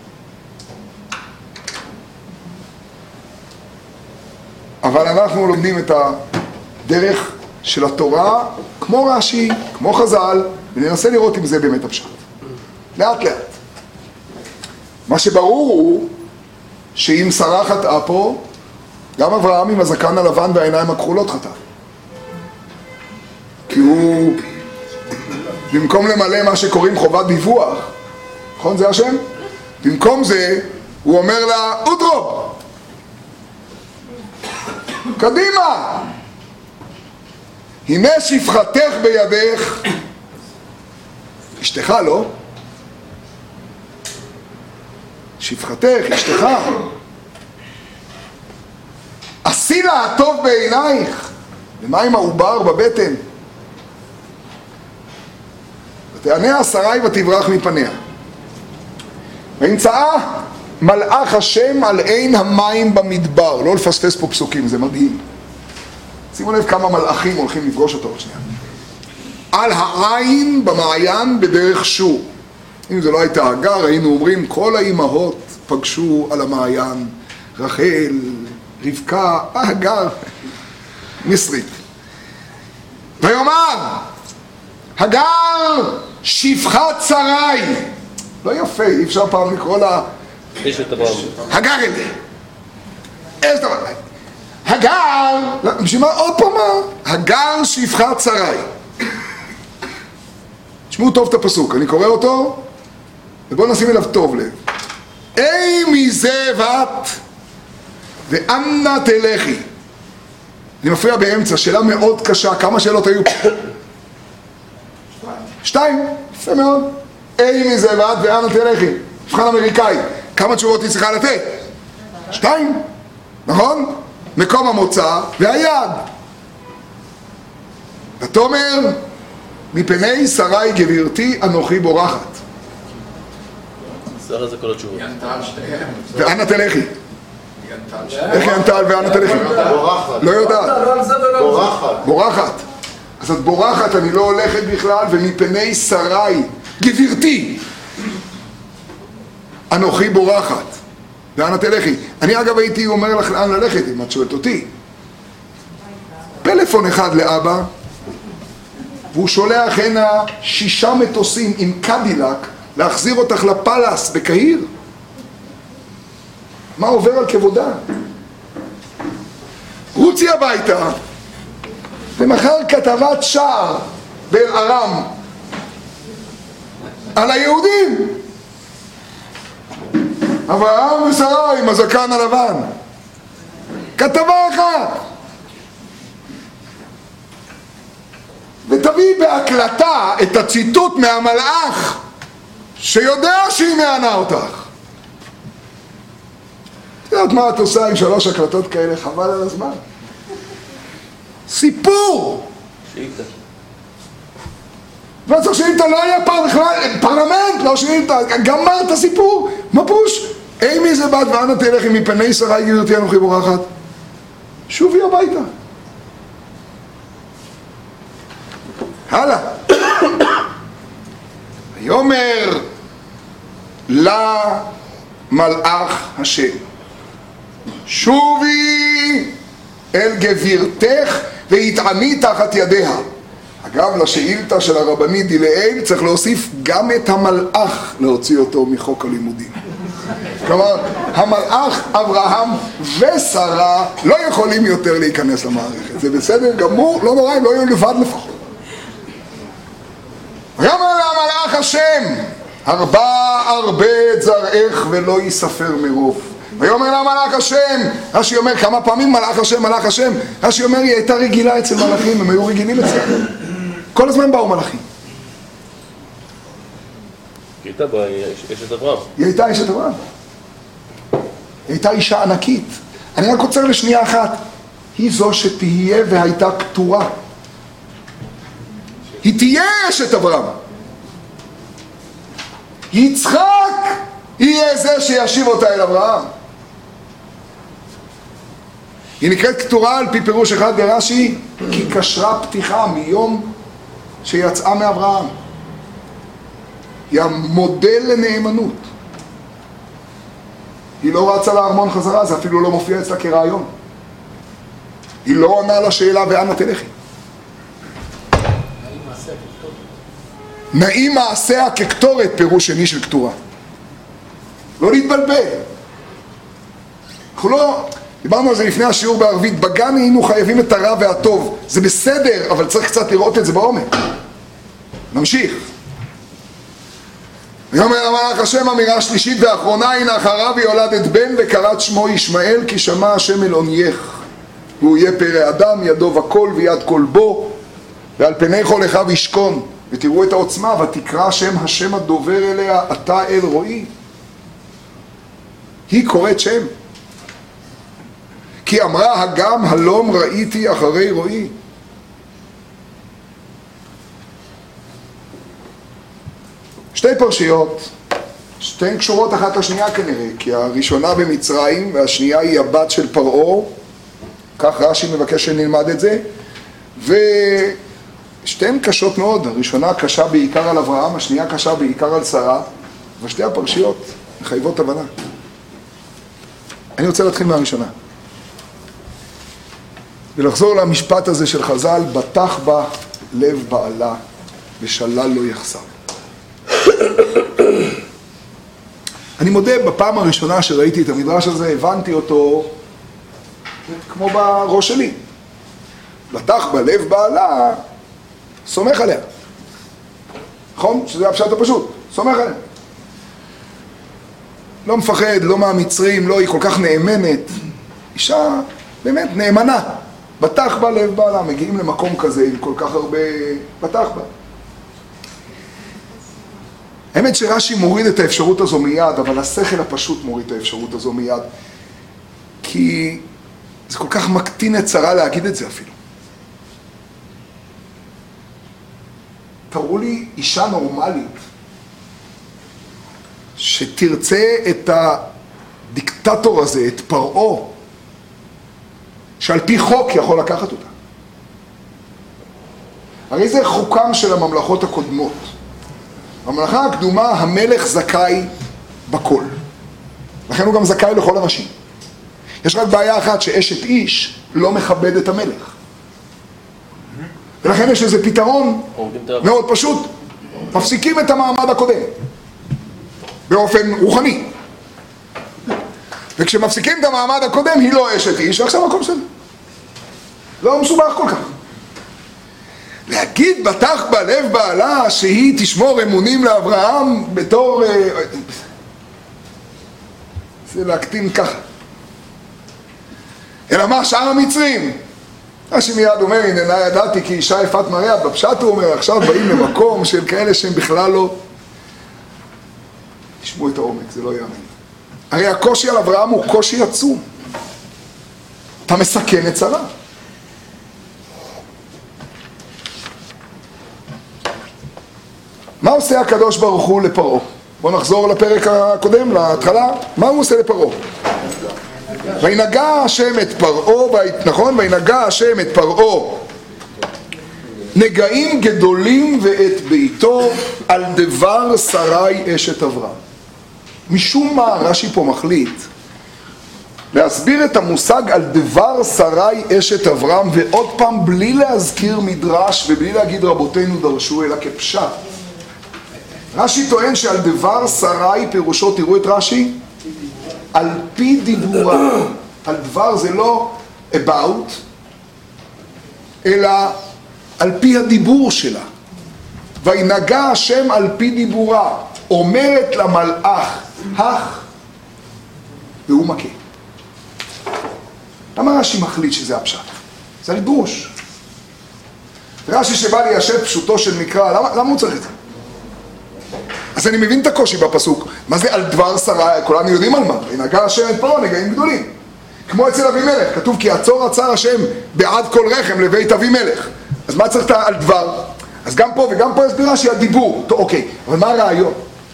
אבל אנחנו לומדים את הדרך של התורה כמו רש"י, כמו חז"ל, וננסה לראות אם זה באמת הפשט. לאט לאט. מה שברור הוא שאם שרה חטאה פה, גם אברהם עם הזקן הלבן והעיניים הכחולות חטא. כי הוא, במקום למלא מה שקוראים חובת דיווח, נכון זה השם? במקום זה, הוא אומר לה, אוטרו! קדימה! הנה שפחתך בידך, אשתך, לא? שפחתך, אשתך. עשי לה הטוב בעינייך. ומה עם העובר בבטן? ותענה שרי ותברח מפניה. וימצאה מלאך השם על עין המים במדבר. לא לפספס פה פסוקים, זה מדהים. שימו לב כמה מלאכים הולכים לפגוש אותו עוד שנייה. על העין במעיין בדרך שור. אם זה לא הייתה הגר, היינו אומרים כל האימהות פגשו על המעיין, רחל, רבקה, הגר, מסרית. ויאמר, הגר שפחת שרי. לא יפה, אי אפשר פעם לקרוא לה אשת אברהם. הגר את זה. אשת אברהם. הגר, בשביל מה? עוד פעם מה? הגר שפחת שרי. תשמעו טוב את הפסוק, אני קורא אותו, ובואו נשים אליו טוב לב. אי מזה בת, ואנה תלכי. אני מפריע באמצע, שאלה מאוד קשה, כמה שאלות היו פה? 2, יפה מאוד. אי מזה בת, ואנה תלכי. מבחן אמריקאי, כמה תשובות היא צריכה לתת? 2, נכון? מקום המוצא והיעד. ותאמר, מפני שרי גבירתי אנוכי בורחת. שרה זה כל התשובה. ואנה תלכי. איך היא ענתה על ואנה תלכי? לא יודעת. בורחת. אז את בורחת, אני לא הולכת בכלל, ומפני שרי גבירתי אנוכי בורחת. ואנה תלכי. אני אגב הייתי אומר לך לאן ללכת, אם את שואלת אותי. פלאפון אחד לאבא, והוא שולח הנה 6 מטוסים עם קדילק להחזיר אותך לפלס בקהיר. מה עובר על כבודה? רוצי הביתה, ומחר כתבת שער באל-ארם על היהודים. אברהם ושרה עם הזקן הלבן. כתבה אחת. ותביא בהקלטה את הציטוט מהמלאך שיודע שהיא מענה אותך. את יודעת מה את עושה עם 3 הקלטות כאלה? חבל על הזמן. סיפור! שאילתה. לא צריך שאילתה, לא היה פרלמנט, לא שאילתה, גמר את הסיפור. מה פירוש? אי מי זה בת ואנה תלכי מפני שרי גבירתי אנוכי בורחת. שובי הביתה. הלאה. ויאמר לה מלאך השם, שובי אל גבירתך והתעני תחת ידיה. אגב, לשאילתה של הרבנית דילאל צריך להוסיף גם את המלאך להוציא אותו מחוק הלימודים. כלומר, המלאך אברהם ושרה לא יכולים יותר להיכנס למערכת. זה בסדר גמור, לא נורא, הם לא יהיו לבד לפחות. ויאמר לה מלאך השם, הרבה את זרעך ולא יספר מרוב. ויאמר לה מלאך השם, רש"י אומר כמה פעמים מלאך השם, מלאך השם. רש"י אומר היא הייתה רגילה אצל מלאכים, הם היו רגילים אצלם. כל הזמן באו מלאכים. היא הייתה אשת אברהם. היא הייתה אשת אברהם. הייתה אישה ענקית. אני רק עוצר לשנייה אחת. היא זו שתהיה והייתה פטורה. היא תהיה אשת אברהם. יצחק יהיה זה שישיב אותה אל אברהם. היא נקראת פטורה על פי פירוש אחד ברש"י, כי קשרה פתיחה מיום שיצאה מאברהם. היא המודל לנאמנות. היא לא רצה לארמון חזרה, זה אפילו לא מופיע אצלה כרעיון. היא לא עונה לשאלה ואנה תלכי. נעים מעשיה כקטורת, פירוש שני של קטורה. לא להתבלבל. אנחנו לא... דיברנו על זה לפני השיעור בערבית, בגן היינו חייבים את הרע והטוב. זה בסדר, אבל צריך קצת לראות את זה בעומק. נמשיך. ויאמר המלאך השם אמירה שלישית ואחרונה, הנה אחריו היא יולדת בן וקראת שמו ישמעאל, כי שמע השם אל ענייך. והוא יהיה פרא אדם, ידו וכל ויד כל בו, ועל פני כל אחיו ישכון. ותראו את העוצמה, ותקרא השם הדובר אליה, אתה אל רואי. היא קוראת שם. כי אמרה הגם הלום ראיתי אחרי רואי. שתי פרשיות, שתיהן קשורות אחת לשנייה כנראה, כי הראשונה במצרים והשנייה היא הבת של פרעה, כך רש"י מבקש שנלמד את זה, ושתיהן קשות מאוד, הראשונה קשה בעיקר על אברהם, השנייה קשה בעיקר על שרה, ושתי הפרשיות מחייבות הבנה. אני רוצה להתחיל מהראשונה. ולחזור למשפט הזה של חז"ל, בטח בה לב בעלה ושלל לא יחסר. אני מודה, בפעם הראשונה שראיתי את המדרש הזה, הבנתי אותו כמו בראש שלי. בטח בלב בעלה, סומך עליה. נכון? שזה הפשט הפשוט, סומך עליה. לא מפחד, לא מהמצרים, לא, היא כל כך נאמנת. אישה באמת נאמנה. בטח בה לב בעלה, מגיעים למקום כזה עם כל כך הרבה בטח בה. האמת שרש"י מוריד את האפשרות הזו מיד, אבל השכל הפשוט מוריד את האפשרות הזו מיד. כי זה כל כך מקטין את שרה להגיד את זה אפילו. תראו לי אישה נורמלית שתרצה את הדיקטטור הזה, את פרעה, שעל פי חוק יכול לקחת אותה. הרי זה חוקם של הממלכות הקודמות. בממלכה הקדומה המלך זכאי בכל. לכן הוא גם זכאי לכל אנשים. יש רק בעיה אחת, שאשת איש לא מכבד את המלך. ולכן יש איזה פתרון מאוד פשוט. מפסיקים את המעמד הקודם. באופן רוחני. וכשמפסיקים את המעמד הקודם היא לא אשת איש, ועכשיו מקום שלה. לא מסובך כל כך. להגיד בטח בלב בעלה שהיא תשמור אמונים לאברהם בתור... זה להקטין ככה. אלא מה שאר המצרים? רש"י מיד אומר, הנה ידעתי כי אישה יפת מראה, בפשט הוא אומר, עכשיו באים למקום של כאלה שהם בכלל לא... תשמעו את העומק, זה לא יאמן. הרי הקושי על אברהם הוא קושי עצום. אתה מסכן את שרה. מה עושה הקדוש ברוך הוא לפרעה? בואו נחזור לפרק הקודם, להתחלה. מה הוא עושה לפרעה? וינגע השם את פרעה, נכון? וינגע השם את פרעה נגעים גדולים ואת ביתו על דבר שרי אשת אברהם. משום מה רש"י פה מחליט להסביר את המושג על דבר שרי אשת אברהם, ועוד פעם בלי להזכיר מדרש ובלי להגיד רבותינו דרשו, אלא כפשט. רש"י טוען שעל דבר שרי פירושו, תראו את רש"י, על פי דיבורה. על דבר זה לא about, אלא על פי הדיבור שלה. וינגע השם על פי דיבורה, אומרת למלאך, הך, והוא מכה. למה רש"י מחליט שזה הפשט? זה רידרוש. רש"י שבא ליישב פשוטו של מקרא, למה הוא צריך את זה? אז אני מבין את הקושי בפסוק. מה זה על דבר שרה? כולנו יודעים על מה. נגע השם את פרעה נגעים גדולים. כמו אצל אבימלך, כתוב כי עצור עצר השם בעד כל רחם לבית אבימלך. אז מה צריך על דבר? אז גם פה וגם פה הסבירה שהיא הדיבור. טוב, אוקיי, אבל מה הרעיון?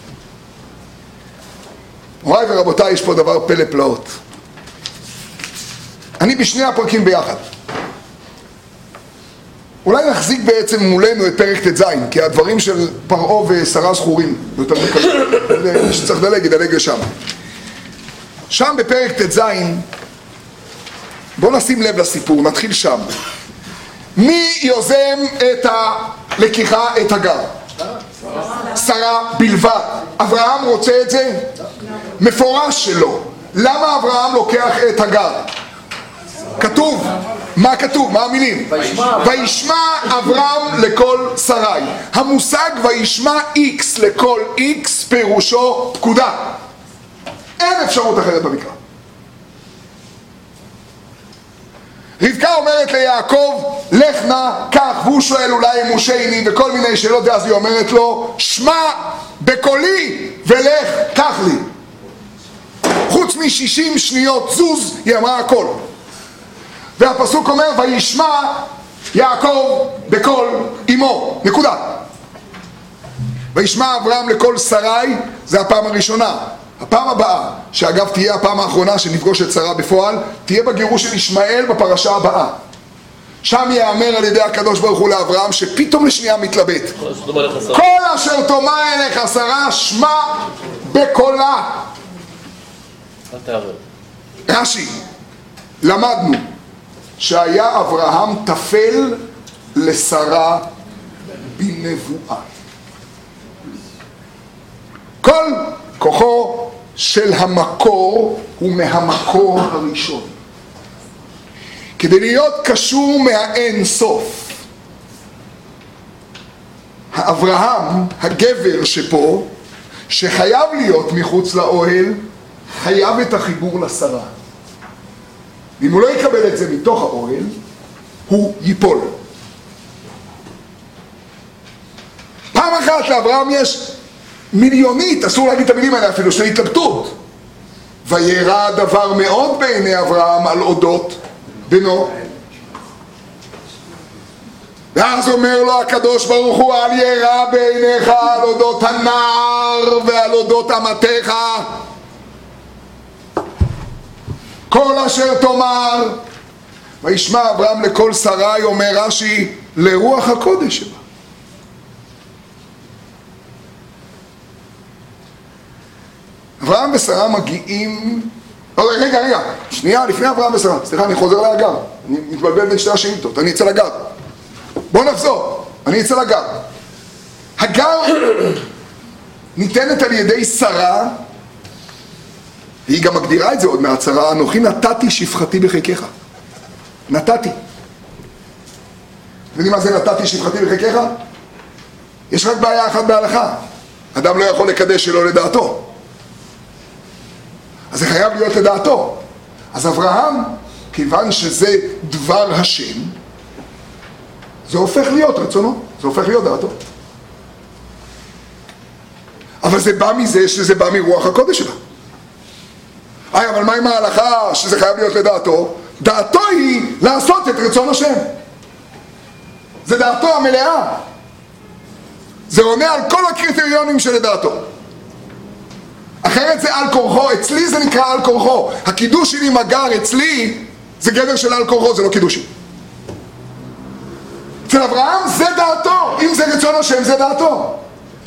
מוריי ורבותיי, יש פה דבר פלא פלאות. אני בשני הפרקים ביחד. אולי נחזיק בעצם מולנו את פרק ט"ז, כי הדברים של פרעה ושרה זכורים. יותר מקל. מי שצריך לדלג, ידלג לשם. שם בפרק ט"ז, בואו נשים לב לסיפור, נתחיל שם. מי יוזם את הלקיחה, את הגר? שרה בלבד. אברהם רוצה את זה? מפורש שלא. למה אברהם לוקח את הגר? כתוב, מה כתוב? מה המילים? וישמע אברהם לכל שרי. המושג וישמע X לכל X פירושו פקודה. אין אפשרות אחרת במקרא. רבקה אומרת ליעקב, לך נא, כך, והוא שואל אולי אם הוא שייני וכל מיני שאלות, ואז היא אומרת לו, שמע בקולי ולך, קח לי. חוץ מ-60 שניות זוז, היא אמרה הכל. והפסוק אומר, וישמע יעקב בקול אמו, נקודה. וישמע אברהם לכל שרי, זה הפעם הראשונה. הפעם הבאה, שאגב תהיה הפעם האחרונה שנפגוש את שרה בפועל, תהיה בגירוש של ישמעאל בפרשה הבאה. שם יאמר על ידי הקדוש ברוך הוא לאברהם שפתאום לשנייה מתלבט. כל אשר תאמר אליך שרה שמע בקולה. רש"י, למדנו שהיה אברהם תפל לשרה בנבואה. כל כוחו של המקור הוא מהמקור הראשון. כדי להיות קשור מהאין סוף. האברהם, הגבר שפה, שחייב להיות מחוץ לאוהל, חייב את החיבור לשרה. ואם הוא לא יקבל את זה מתוך האוהל, הוא ייפול. פעם אחת לאברהם יש מיליונית, אסור להגיד את המילים האלה אפילו, של התלבטות. וירא דבר מאוד בעיני אברהם על אודות בנו. ואז אומר לו הקדוש ברוך הוא, אל ירא בעיניך על אודות הנער ועל אודות אמתך. כל אשר תאמר. וישמע אברהם לכל שרי, אומר רש"י, לרוח הקודש שבה. אברהם ושרה מגיעים... רגע, שנייה, לפני אברהם ושרה. סליחה, אני חוזר להגר. אני מתבלבל בין שתי השאילתות. אני אצל הגר. בוא נחזור. אני אצל הגר. הגר ניתנת על ידי שרה, והיא גם מגדירה את זה עוד מעט, שרה, אנוכי נתתי שפחתי בחיקך. נתתי. יודעים מה זה נתתי שפחתי בחיקך? יש רק בעיה אחת בהלכה. אדם לא יכול לקדש שלא לדעתו. אז זה חייב להיות לדעתו. אז אברהם, כיוון שזה דבר השם, זה הופך להיות רצונו, זה הופך להיות דעתו. אבל זה בא מזה שזה בא מרוח הקודש שלה. אבל מה עם ההלכה שזה חייב להיות לדעתו? דעתו היא לעשות את רצון השם. זה דעתו המלאה. זה עונה על כל הקריטריונים של דעתו. אחרת זה על כורחו, אצלי זה נקרא על כורחו. הקידוש שלי מגר אצלי זה גדר של על כורחו, זה לא קידושי. אצל אברהם זה דעתו, אם זה רצון השם זה דעתו.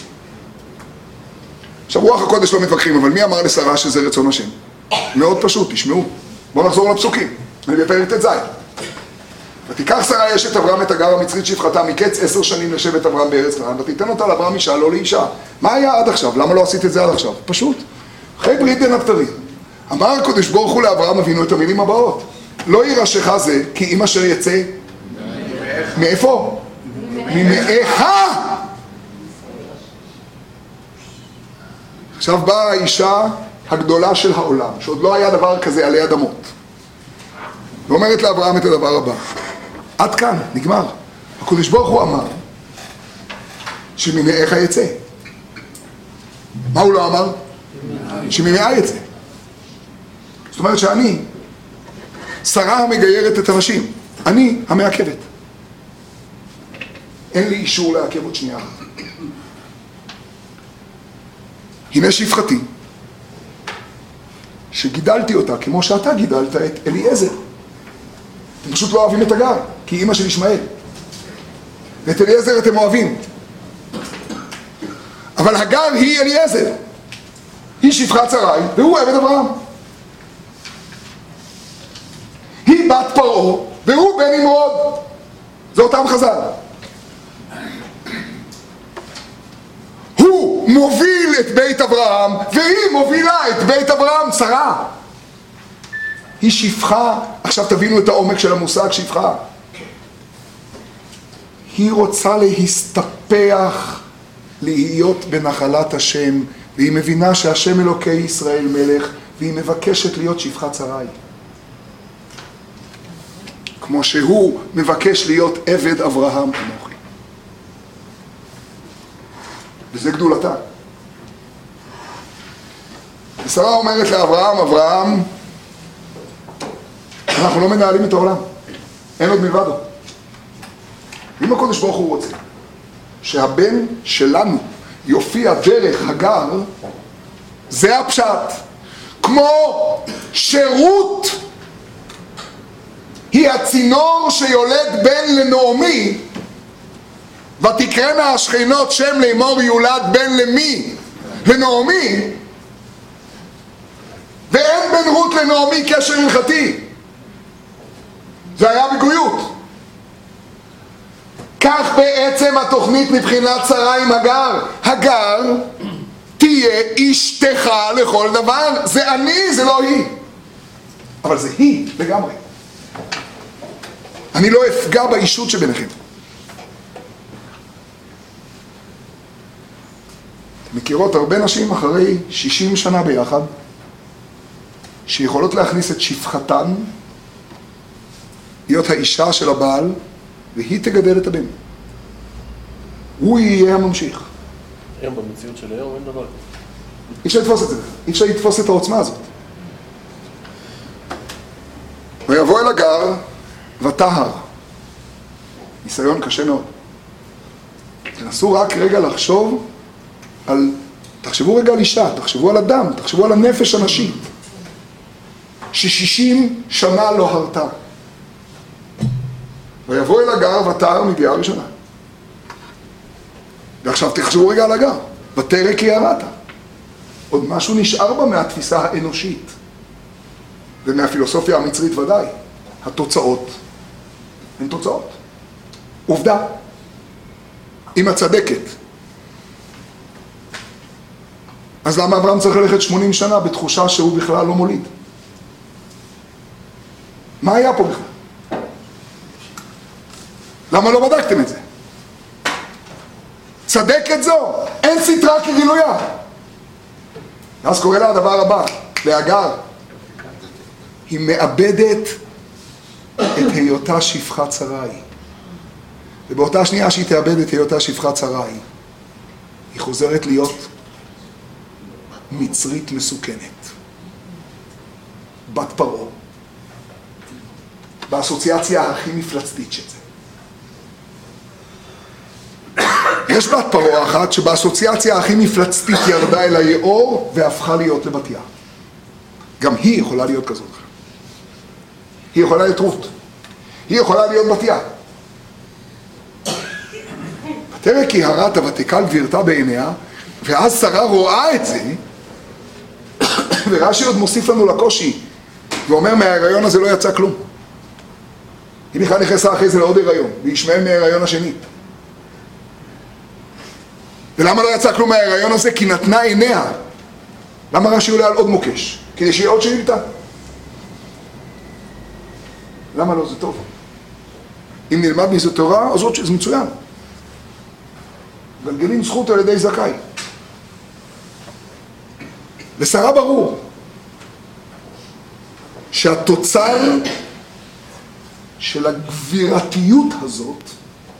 עכשיו רוח הקודש לא מתווכחים, אבל מי אמר לשרה שזה רצון השם? מאוד פשוט, תשמעו. בואו נחזור לפסוקים, אני בפרק ט"ז. ותיקח שרה אשת אברהם את הגר המצרית שפחתה מקץ 10 שנים לשבת אברהם בארץ כנען, ותיתן אותה לאברהם אישה לא לאישה. מה היה עד עכשיו? למה לא עשית את זה עד עכשיו? פשוט. אחרי ברית בין הבתרים. אמר הקדוש ברוך הוא לאברהם אבינו את המילים הבאות. לא יירשך זה כי אם אשר יצא מאיפה? ממאיך. עכשיו באה האישה הגדולה של העולם, שעוד לא היה דבר כזה עלי אדמות. ואומרת לאברהם את הדבר הבא. עד כאן, נגמר. הקדוש ברוך הוא אמר שממאיך יצא. מה הוא לא אמר? שממיעה את זה. זאת אומרת שאני, שרה המגיירת את הנשים, אני המעכבת. אין לי אישור לעכב עוד שנייה. הנה שפחתי, שגידלתי אותה כמו שאתה גידלת את אליעזר. אתם פשוט לא אוהבים את הגר, כי היא אמא של ישמעאל. ואת אליעזר אתם אוהבים. אבל הגר היא אליעזר. היא שפחת שרי, והוא עבד אברהם. היא בת פרעה, והוא בן נמרוד. זה אותם חז"ל. הוא מוביל את בית אברהם, והיא מובילה את בית אברהם, שרה. היא שפחה, עכשיו תבינו את העומק של המושג שפחה. היא רוצה להסתפח, להיות בנחלת השם, והיא מבינה שהשם אלוקי ישראל מלך, והיא מבקשת להיות שפחת שרי. כמו שהוא מבקש להיות עבד אברהם אנוכי. וזה גדולתה. ושרה אומרת לאברהם, אברהם, אנחנו לא מנהלים את העולם, אין עוד מלבדו. אם הקודש ברוך הוא רוצה שהבן שלנו יופיע דרך הגר, זה הפשט. כמו שירות היא הצינור שיולד בן לנעמי, ותקראנה השכנות שם לאמור יולד בן למי? לנעמי. ואין בין רות לנעמי קשר הלכתי, זה היה בגויות. כך בעצם התוכנית מבחינת שרה עם הגר. הגר תהיה אשתך לכל דבר. זה אני, זה לא היא. אבל זה היא לגמרי. אני לא אפגע באישות שביניכם. מכירות הרבה נשים אחרי 60 שנה ביחד, שיכולות להכניס את שפחתן, להיות האישה של הבעל, והיא תגדל את הבן. הוא יהיה הממשיך. היום במציאות של היום אין דבר. אי אפשר לתפוס את זה. אי אפשר לתפוס את העוצמה הזאת. ויבוא אל הגר וטהר. ניסיון קשה מאוד. תנסו רק רגע לחשוב על, תחשבו רגע על אישה, תחשבו על אדם, תחשבו על הנפש הנשית, ש60 שנה לא הרתה. ויבוא אל הגר וטהר מביאה ראשונה. ועכשיו תחשבו רגע על הגר, ותרק היא הרתה. עוד משהו נשאר בה מהתפיסה האנושית, ומהפילוסופיה המצרית ודאי. התוצאות הן תוצאות. עובדה. אם הצדקת. אז למה אברהם צריך ללכת 80 שנה בתחושה שהוא בכלל לא מוליד? מה היה פה בכלל? למה לא בדקתם את זה? צדקת זו, אין סתרה כגילויה. אז קורא לה הדבר הבא, להגר. היא מאבדת את היותה שפחת שרי. ובאותה שנייה שהיא תאבד את היותה שפחת שרי, היא חוזרת להיות מצרית מסוכנת. בת פרעה. באסוציאציה הכי מפלצתית של זה. יש בת פרעה אחת שבאסוציאציה הכי מפלצתית ירדה אל היאור והפכה להיות לבתיה. גם היא יכולה להיות כזאת. היא יכולה להיות רות. היא יכולה להיות בתיה. ותרק היא הרתה ותקל גבירתה בעיניה, ואז שרה רואה את זה, ורש"י עוד מוסיף לנו לקושי, ואומר מההיריון הזה לא יצא כלום. היא בכלל נכנסה אחרי זה לעוד הריון, וישמעאל מההיריון השני. ולמה לא יצא כלום מההיריון הזה? כי נתנה עיניה. למה רש"י עולה על עוד מוקש? כדי שיהיה עוד שאילתה. למה לא? זה טוב. אם נלמד מזה תורה, אז זה מצוין. גלגלים זכות על ידי זכאי. לשרה ברור שהתוצר של הגבירתיות הזאת,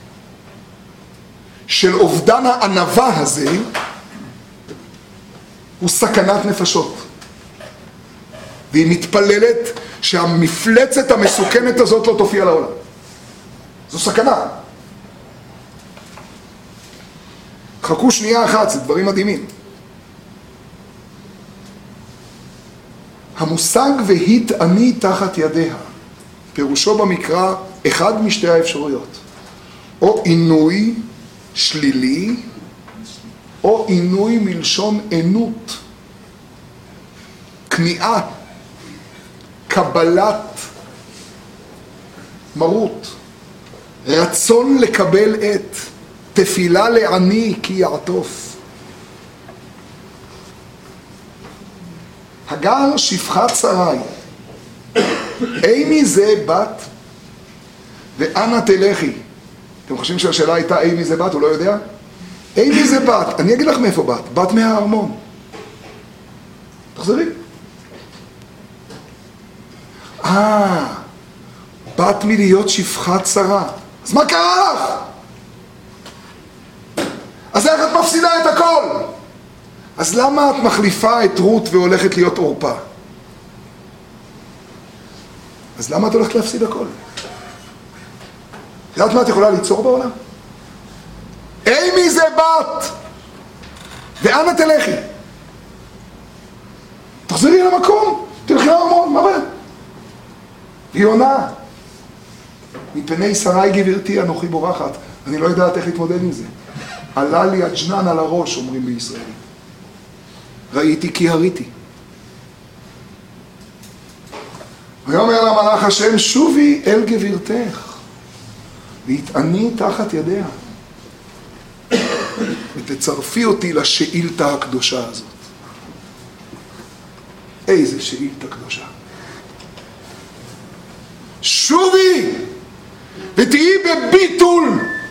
של אובדן הענווה הזה, הוא סכנת נפשות. והיא מתפללת שהמפלצת המסוכנת הזאת לא תופיע לעולם. זו סכנה. חכו שנייה אחת, זה דברים מדהימים. המושג והתעני תחת ידיה, פירושו במקרא אחד משתי האפשרויות. או עינוי שלילי, או עינוי מלשון עינות, כניעה, קבלת מרות, רצון לקבל את, תפילה לעני כי יעטוף. הגר שפחת שרי, אימי זה בת ואנה תלכי. אתם חושבים שהשאלה הייתה אימי זה בת, הוא לא יודע? אימי זה בת, אני אגיד לך מאיפה בת, בת מהארמון. תחזרי. בת מלהיות שפחת שרה. אז מה קרה לך? אז איך את מפסידה את הכל? אז למה את מחליפה את רות והולכת להיות עורפה? אז למה את הולכת להפסיד הכל? יודעת מה את יכולה ליצור בעולם? אימי זה בת ואנה תלכי. תחזרי למקום, תלכי לארמון, מה בעיה? והיא עונה, מפני שרי גברתי אנוכי בורחת, אני לא יודעת איך להתמודד עם זה. עלה לי הג'נן על הראש, אומרים בישראל. ראיתי כי הריתי. ויאמר לה מלאך השם, שובי אל גברתך והתעני תחת ידיה ותצרפי אותי לשאילתה הקדושה הזאת. איזה שאילתה קדושה. שובי ותהיי בביטול.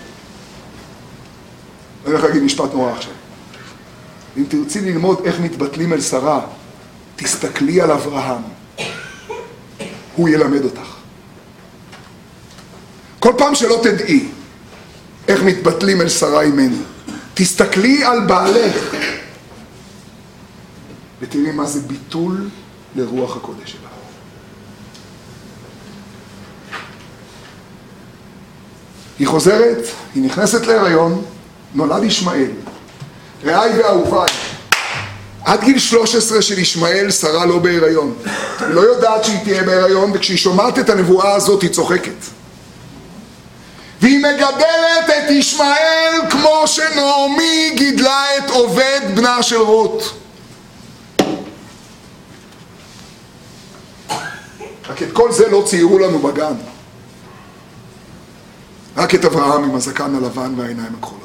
אני הולך להגיד משפט נורא עכשיו. אם תרצי ללמוד איך מתבטלים אל שרה, תסתכלי על אברהם. הוא ילמד אותך. כל פעם שלא תדעי איך מתבטלים אל שרה אימנו, תסתכלי על בעלך ותראי מה זה ביטול לרוח הקודש שלה. היא חוזרת, היא נכנסת להיריון, נולד ישמעאל. רעי ואהוביי, עד גיל 13 של ישמעאל שרה לא בהיריון. היא לא יודעת שהיא תהיה בהיריון, וכשהיא שומעת את הנבואה הזאת היא צוחקת. והיא מגדלת את ישמעאל כמו שנעמי גידלה את עובד בנה של רות. רק את כל זה לא ציירו לנו בגן. רק את אברהם עם הזקן הלבן והעיניים הכחולות.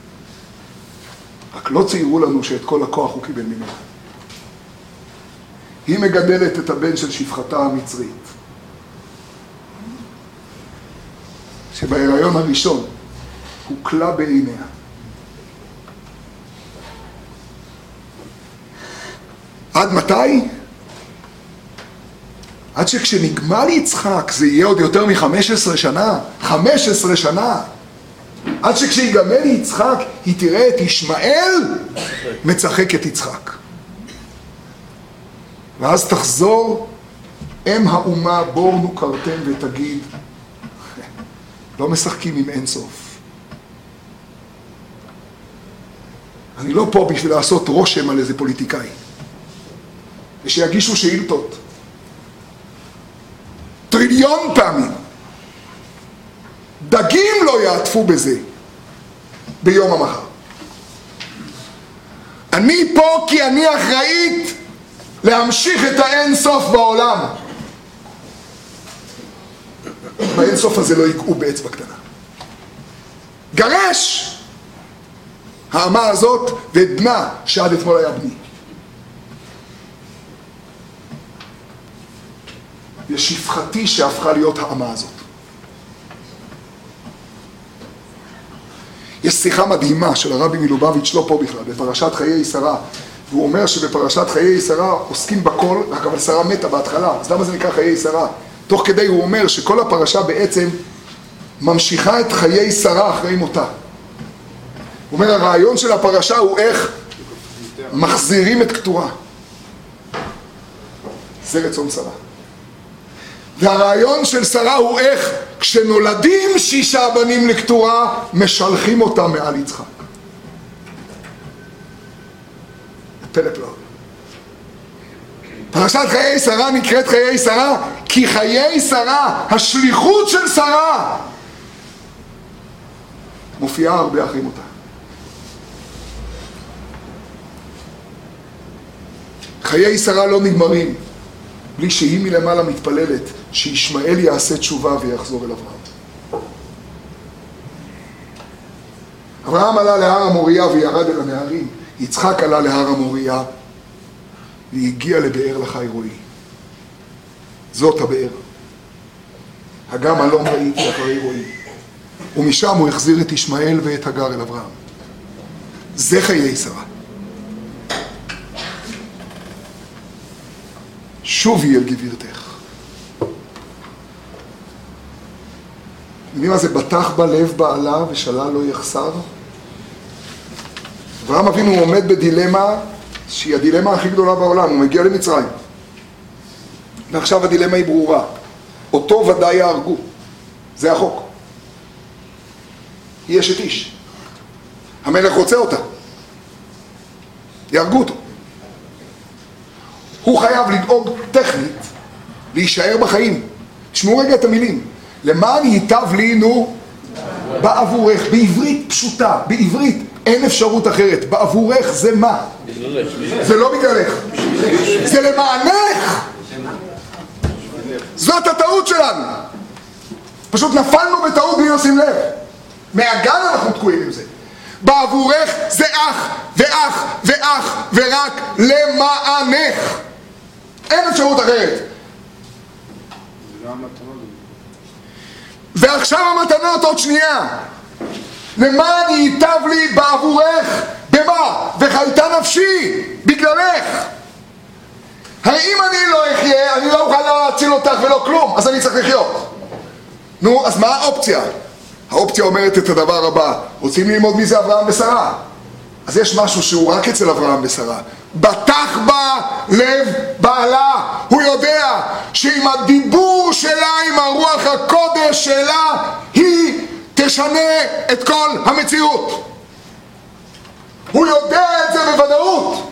רק לא ציירו לנו שאת כל הכוח הוא קיבל ממנו. היא מגדלת את הבן של שפחתה המצרית, שבהיריון הראשון הוא כלה בעיניה. עד מתי? עד שכשנגמל יצחק זה יהיה עוד יותר מ-15 שנה. 15 שנה. עד שכשיגמל יצחק היא תראה את ישמעאל מצחק את יצחק. ואז תחזור אם האומה בורנו קרתם ותגיד, לא משחקים עם אין סוף. אני לא פה בשביל לעשות רושם על איזה פוליטיקאי. ושיגישו שאילתות. טריליון פעמים. דגים לא יעטפו בזה ביום המחר. אני פה כי אני אחראית להמשיך את האין סוף בעולם. באין סוף הזה לא ייגעו באצבע קטנה. גרש האמה הזאת ואת בנה שעד אתמול היה בני. יש שפחתי שהפכה להיות האמה הזאת. יש שיחה מדהימה של הרבי מלובביץ', לא פה בכלל, בפרשת חיי שרה. והוא אומר שבפרשת חיי שרה עוסקים בכל, רק אבל שרה מתה בהתחלה. אז למה זה נקרא חיי שרה? תוך כדי הוא אומר שכל הפרשה בעצם ממשיכה את חיי שרה אחרי מותה. הוא אומר, הרעיון של הפרשה הוא איך מחזירים את כתורה. זה רצון שרה. והרעיון של שרה הוא איך כשנולדים 6 בנים לכתורה, משלחים אותם מעל יצחק. פלא פלאות. פרשת חיי שרה נקראת חיי שרה, כי חיי שרה, השליחות של שרה, מופיעה הרבה אחרי מותה. חיי שרה לא נגמרים בלי שהיא מלמעלה מתפללת שישמעאל יעשה תשובה ויחזור אל אברהם. אברהם עלה להר המוריה וירד אל הנהרים, יצחק עלה להר המוריה והגיע לבאר לחי רועי. זאת הבאר. הגם הלום ראיתי אחרי רועי. ומשם הוא החזיר את ישמעאל ואת הגר אל אברהם. זה חיי שרה. שובי אל גבירתך. יודעים מה זה? בטח בלב בעלה ושלל לא יחסר. אברהם אבינו עומד בדילמה שהיא הדילמה הכי גדולה בעולם. הוא מגיע למצרים. ועכשיו הדילמה היא ברורה. אותו ודאי יהרגו. זה החוק. היא אשת איש. המלך רוצה אותה. יהרגו אותו. הוא חייב לדאוג טכנית להישאר בחיים. תשמעו רגע את המילים. למען ייטב לי נו בעבורך. בעברית פשוטה. בעברית אין אפשרות אחרת. בעבורך זה מה? זה לא בגללך. זה למענך. זאת הטעות שלנו. פשוט נפלנו בטעות בלי לשים לב. מהגן אנחנו תקועים עם זה. בעבורך זה אח ואח ואח ורק למענך. אין אפשרות אחרת. ועכשיו המתנות עוד שנייה. למען ייטב לי בעבורך. במה? וחייתה נפשי בגללך. הרי אם אני לא אחיה, אני לא אוכל להציל אותך ולא כלום, אז אני צריך לחיות. נו, אז מה האופציה? האופציה אומרת את הדבר הבא. רוצים ללמוד מי זה אברהם ושרה? אז יש משהו שהוא רק אצל אברהם ושרה. בטח בה לב בעלה. הוא יודע שעם הדיבור שלה, עם הרוח הקודש שלה, היא תשנה את כל המציאות. הוא יודע את זה בוודאות.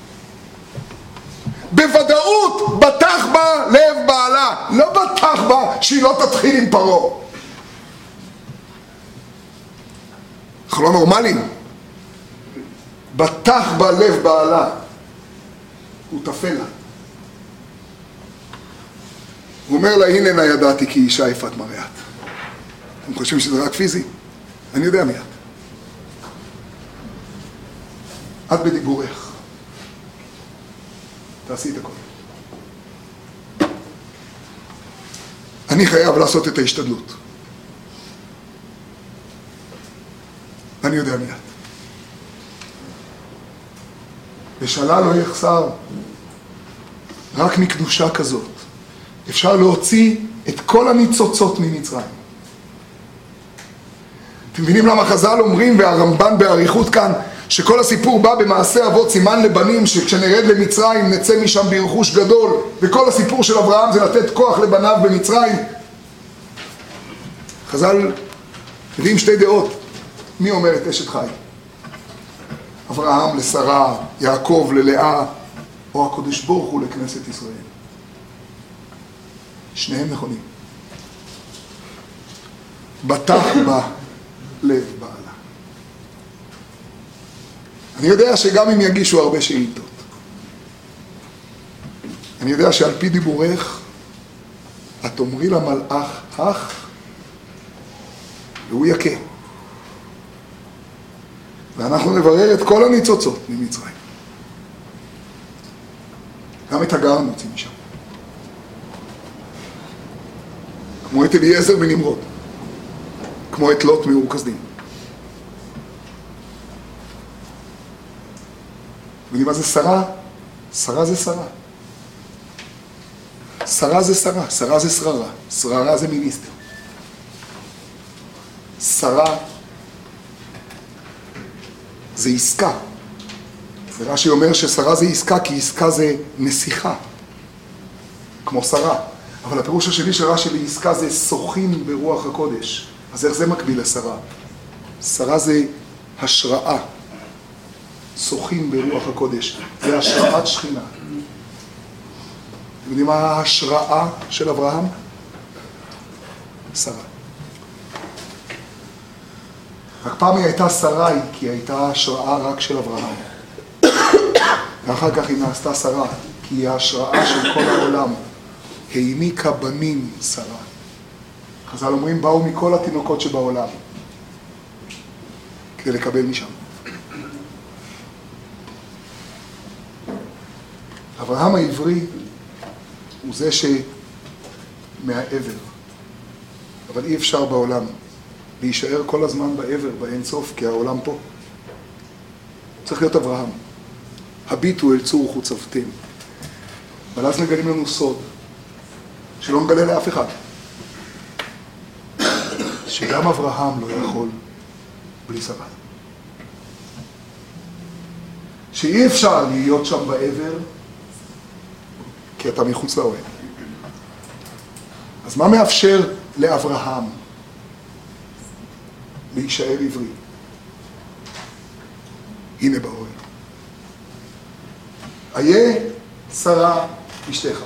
בוודאות בטח בה לב בעלה. לא בטח בה שהיא לא תתחיל עם פרעה. אנחנו לא נורמליים. בטח בה לב בעלה. הוא תפל לה. הוא אומר לה, הנה נא ידעתי כי אישה יפת מראת. אתם חושבים שזה רק פיזי? אני יודע מיד. את בדיבורך. תעשי את הכל. אני חייב לעשות את ההשתדלות. אני יודע מיד. ושלל לא יחסר. רק מקדושה כזאת אפשר להוציא את כל הניצוצות ממצרים. אתם מבינים למה חז"ל אומרים, והרמב"ן בעריכות כאן, שכל הסיפור בא במעשה אבות סימן לבנים, שכשנרד למצרים נצא משם ברכוש גדול, וכל הסיפור של אברהם זה לתת כוח לבניו במצרים. חז"ל מביאים שתי דעות. מי אומר את אשת חי? אברהם לשרה, יעקב ללאה, או הקדוש ברוך הוא לכנסת ישראל? שניהם נכונים. בטח בה לב בעלה. אני יודע שגם אם יגישו הרבה שאילתות, אני יודע שעל פי דיבורך את תאמרי למלאך אח והוא יכה. ואנחנו נברר את כל הניצוצות ממצרים. גם את הגר נוציא משם. כמו את אליעזר ונמרוד. כמו את לוט מאור כשדים. יודעים מה זה שרה? שרה זה שרה. שרה זה שרה. שרה זה שררה. שררה זה מיניסטר. שרה זה עסקה. ורש"י אומר ששרה זה עסקה, כי עסקה זה נסיכה, כמו שרה. אבל הפירוש השני של רש"י לעסקה זה שוחים ברוח הקודש. אז איך זה מקביל לשרה? שרה זה השראה, שוחים ברוח הקודש, זה השראת שכינה. אתם יודעים מה ההשראה של אברהם? שרה. רק פעם היא הייתה שרה, כי היא הייתה השראה רק של אברהם. ואחר כך היא נעשתה שרה, כי היא ההשראה של כל העולם. העניקה בנים שרה. חז"ל אומרים, באו מכל התינוקות שבעולם, כדי לקבל משם. אברהם העברי הוא זה שמהעבר, אבל אי אפשר בעולם להישאר כל הזמן בעבר, באין סוף, כי העולם פה. צריך להיות אברהם. הביטו אל צור חוצבתם. אבל אז מגלים לנו סוד, שלא מגלה לאף אחד. שגם אברהם לא יכול בלי שרה. שאי אפשר להיות שם בעבר, כי אתה מחוץ לאוהל. אז מה מאפשר לאברהם להישאר עברי? הנה באוהל. איה שרה אשתך.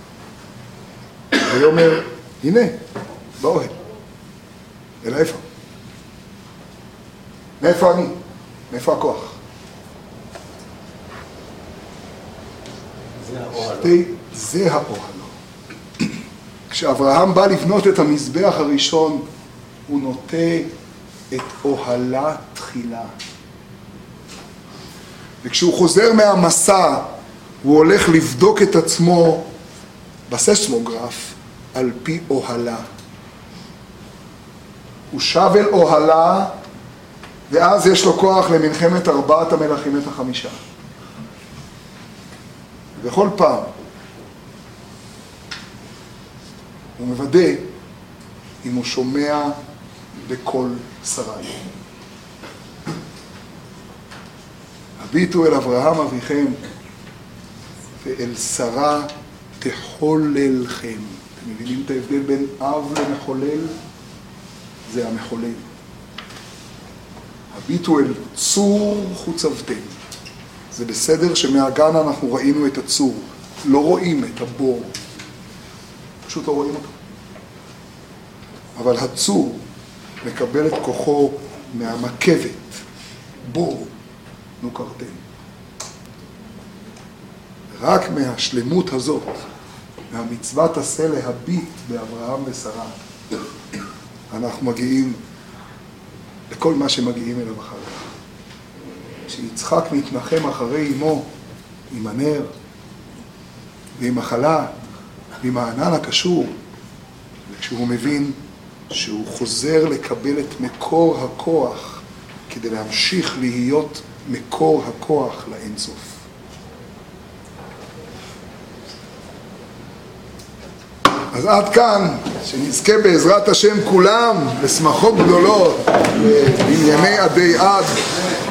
ויאמר, הנה, באוהל. אלא איפה? מאיפה אני? מאיפה הכוח? זה האוהלו. כשאברהם בא לבנות את המזבח הראשון, הוא נוטה את אוהלה תחילה. וכשהוא חוזר מהמסע, הוא הולך לבדוק את עצמו בססמוגרף על פי אוהלה. הוא שב אל אוהלה, ואז יש לו כוח למלחמת 4 המלכים את 5. וכל פעם הוא מוודא אם הוא שומע בקול שרי. הביטו אל אברהם אביכם ואל שרה תחוללכם. אתם מבינים את ההבדל בין אב למחולל? זה המחולל. הביטו אל צור חוצבתם. זה בסדר שמהגן אנחנו ראינו את הצור. לא רואים את הבור. פשוט לא רואים אותו. אבל הצור מקבל את כוחו מהמקבת. בור נוקרתם. רק מהשלמות הזאת, מהמצוות עשה להביט באברהם ושרה, אנחנו מגיעים לכל מה שמגיעים אליו אחר כך. כשיצחק מתנחם אחרי אמו, עם הנר, ועם החלה, ועם הענן הקשור, וכשהוא מבין שהוא חוזר לקבל את מקור הכוח, כדי להמשיך להיות מקור הכוח לאינסוף. אז עד כאן, שנזכה בעזרת השם כולם לשמחות גדולות, בענייני עדי עד,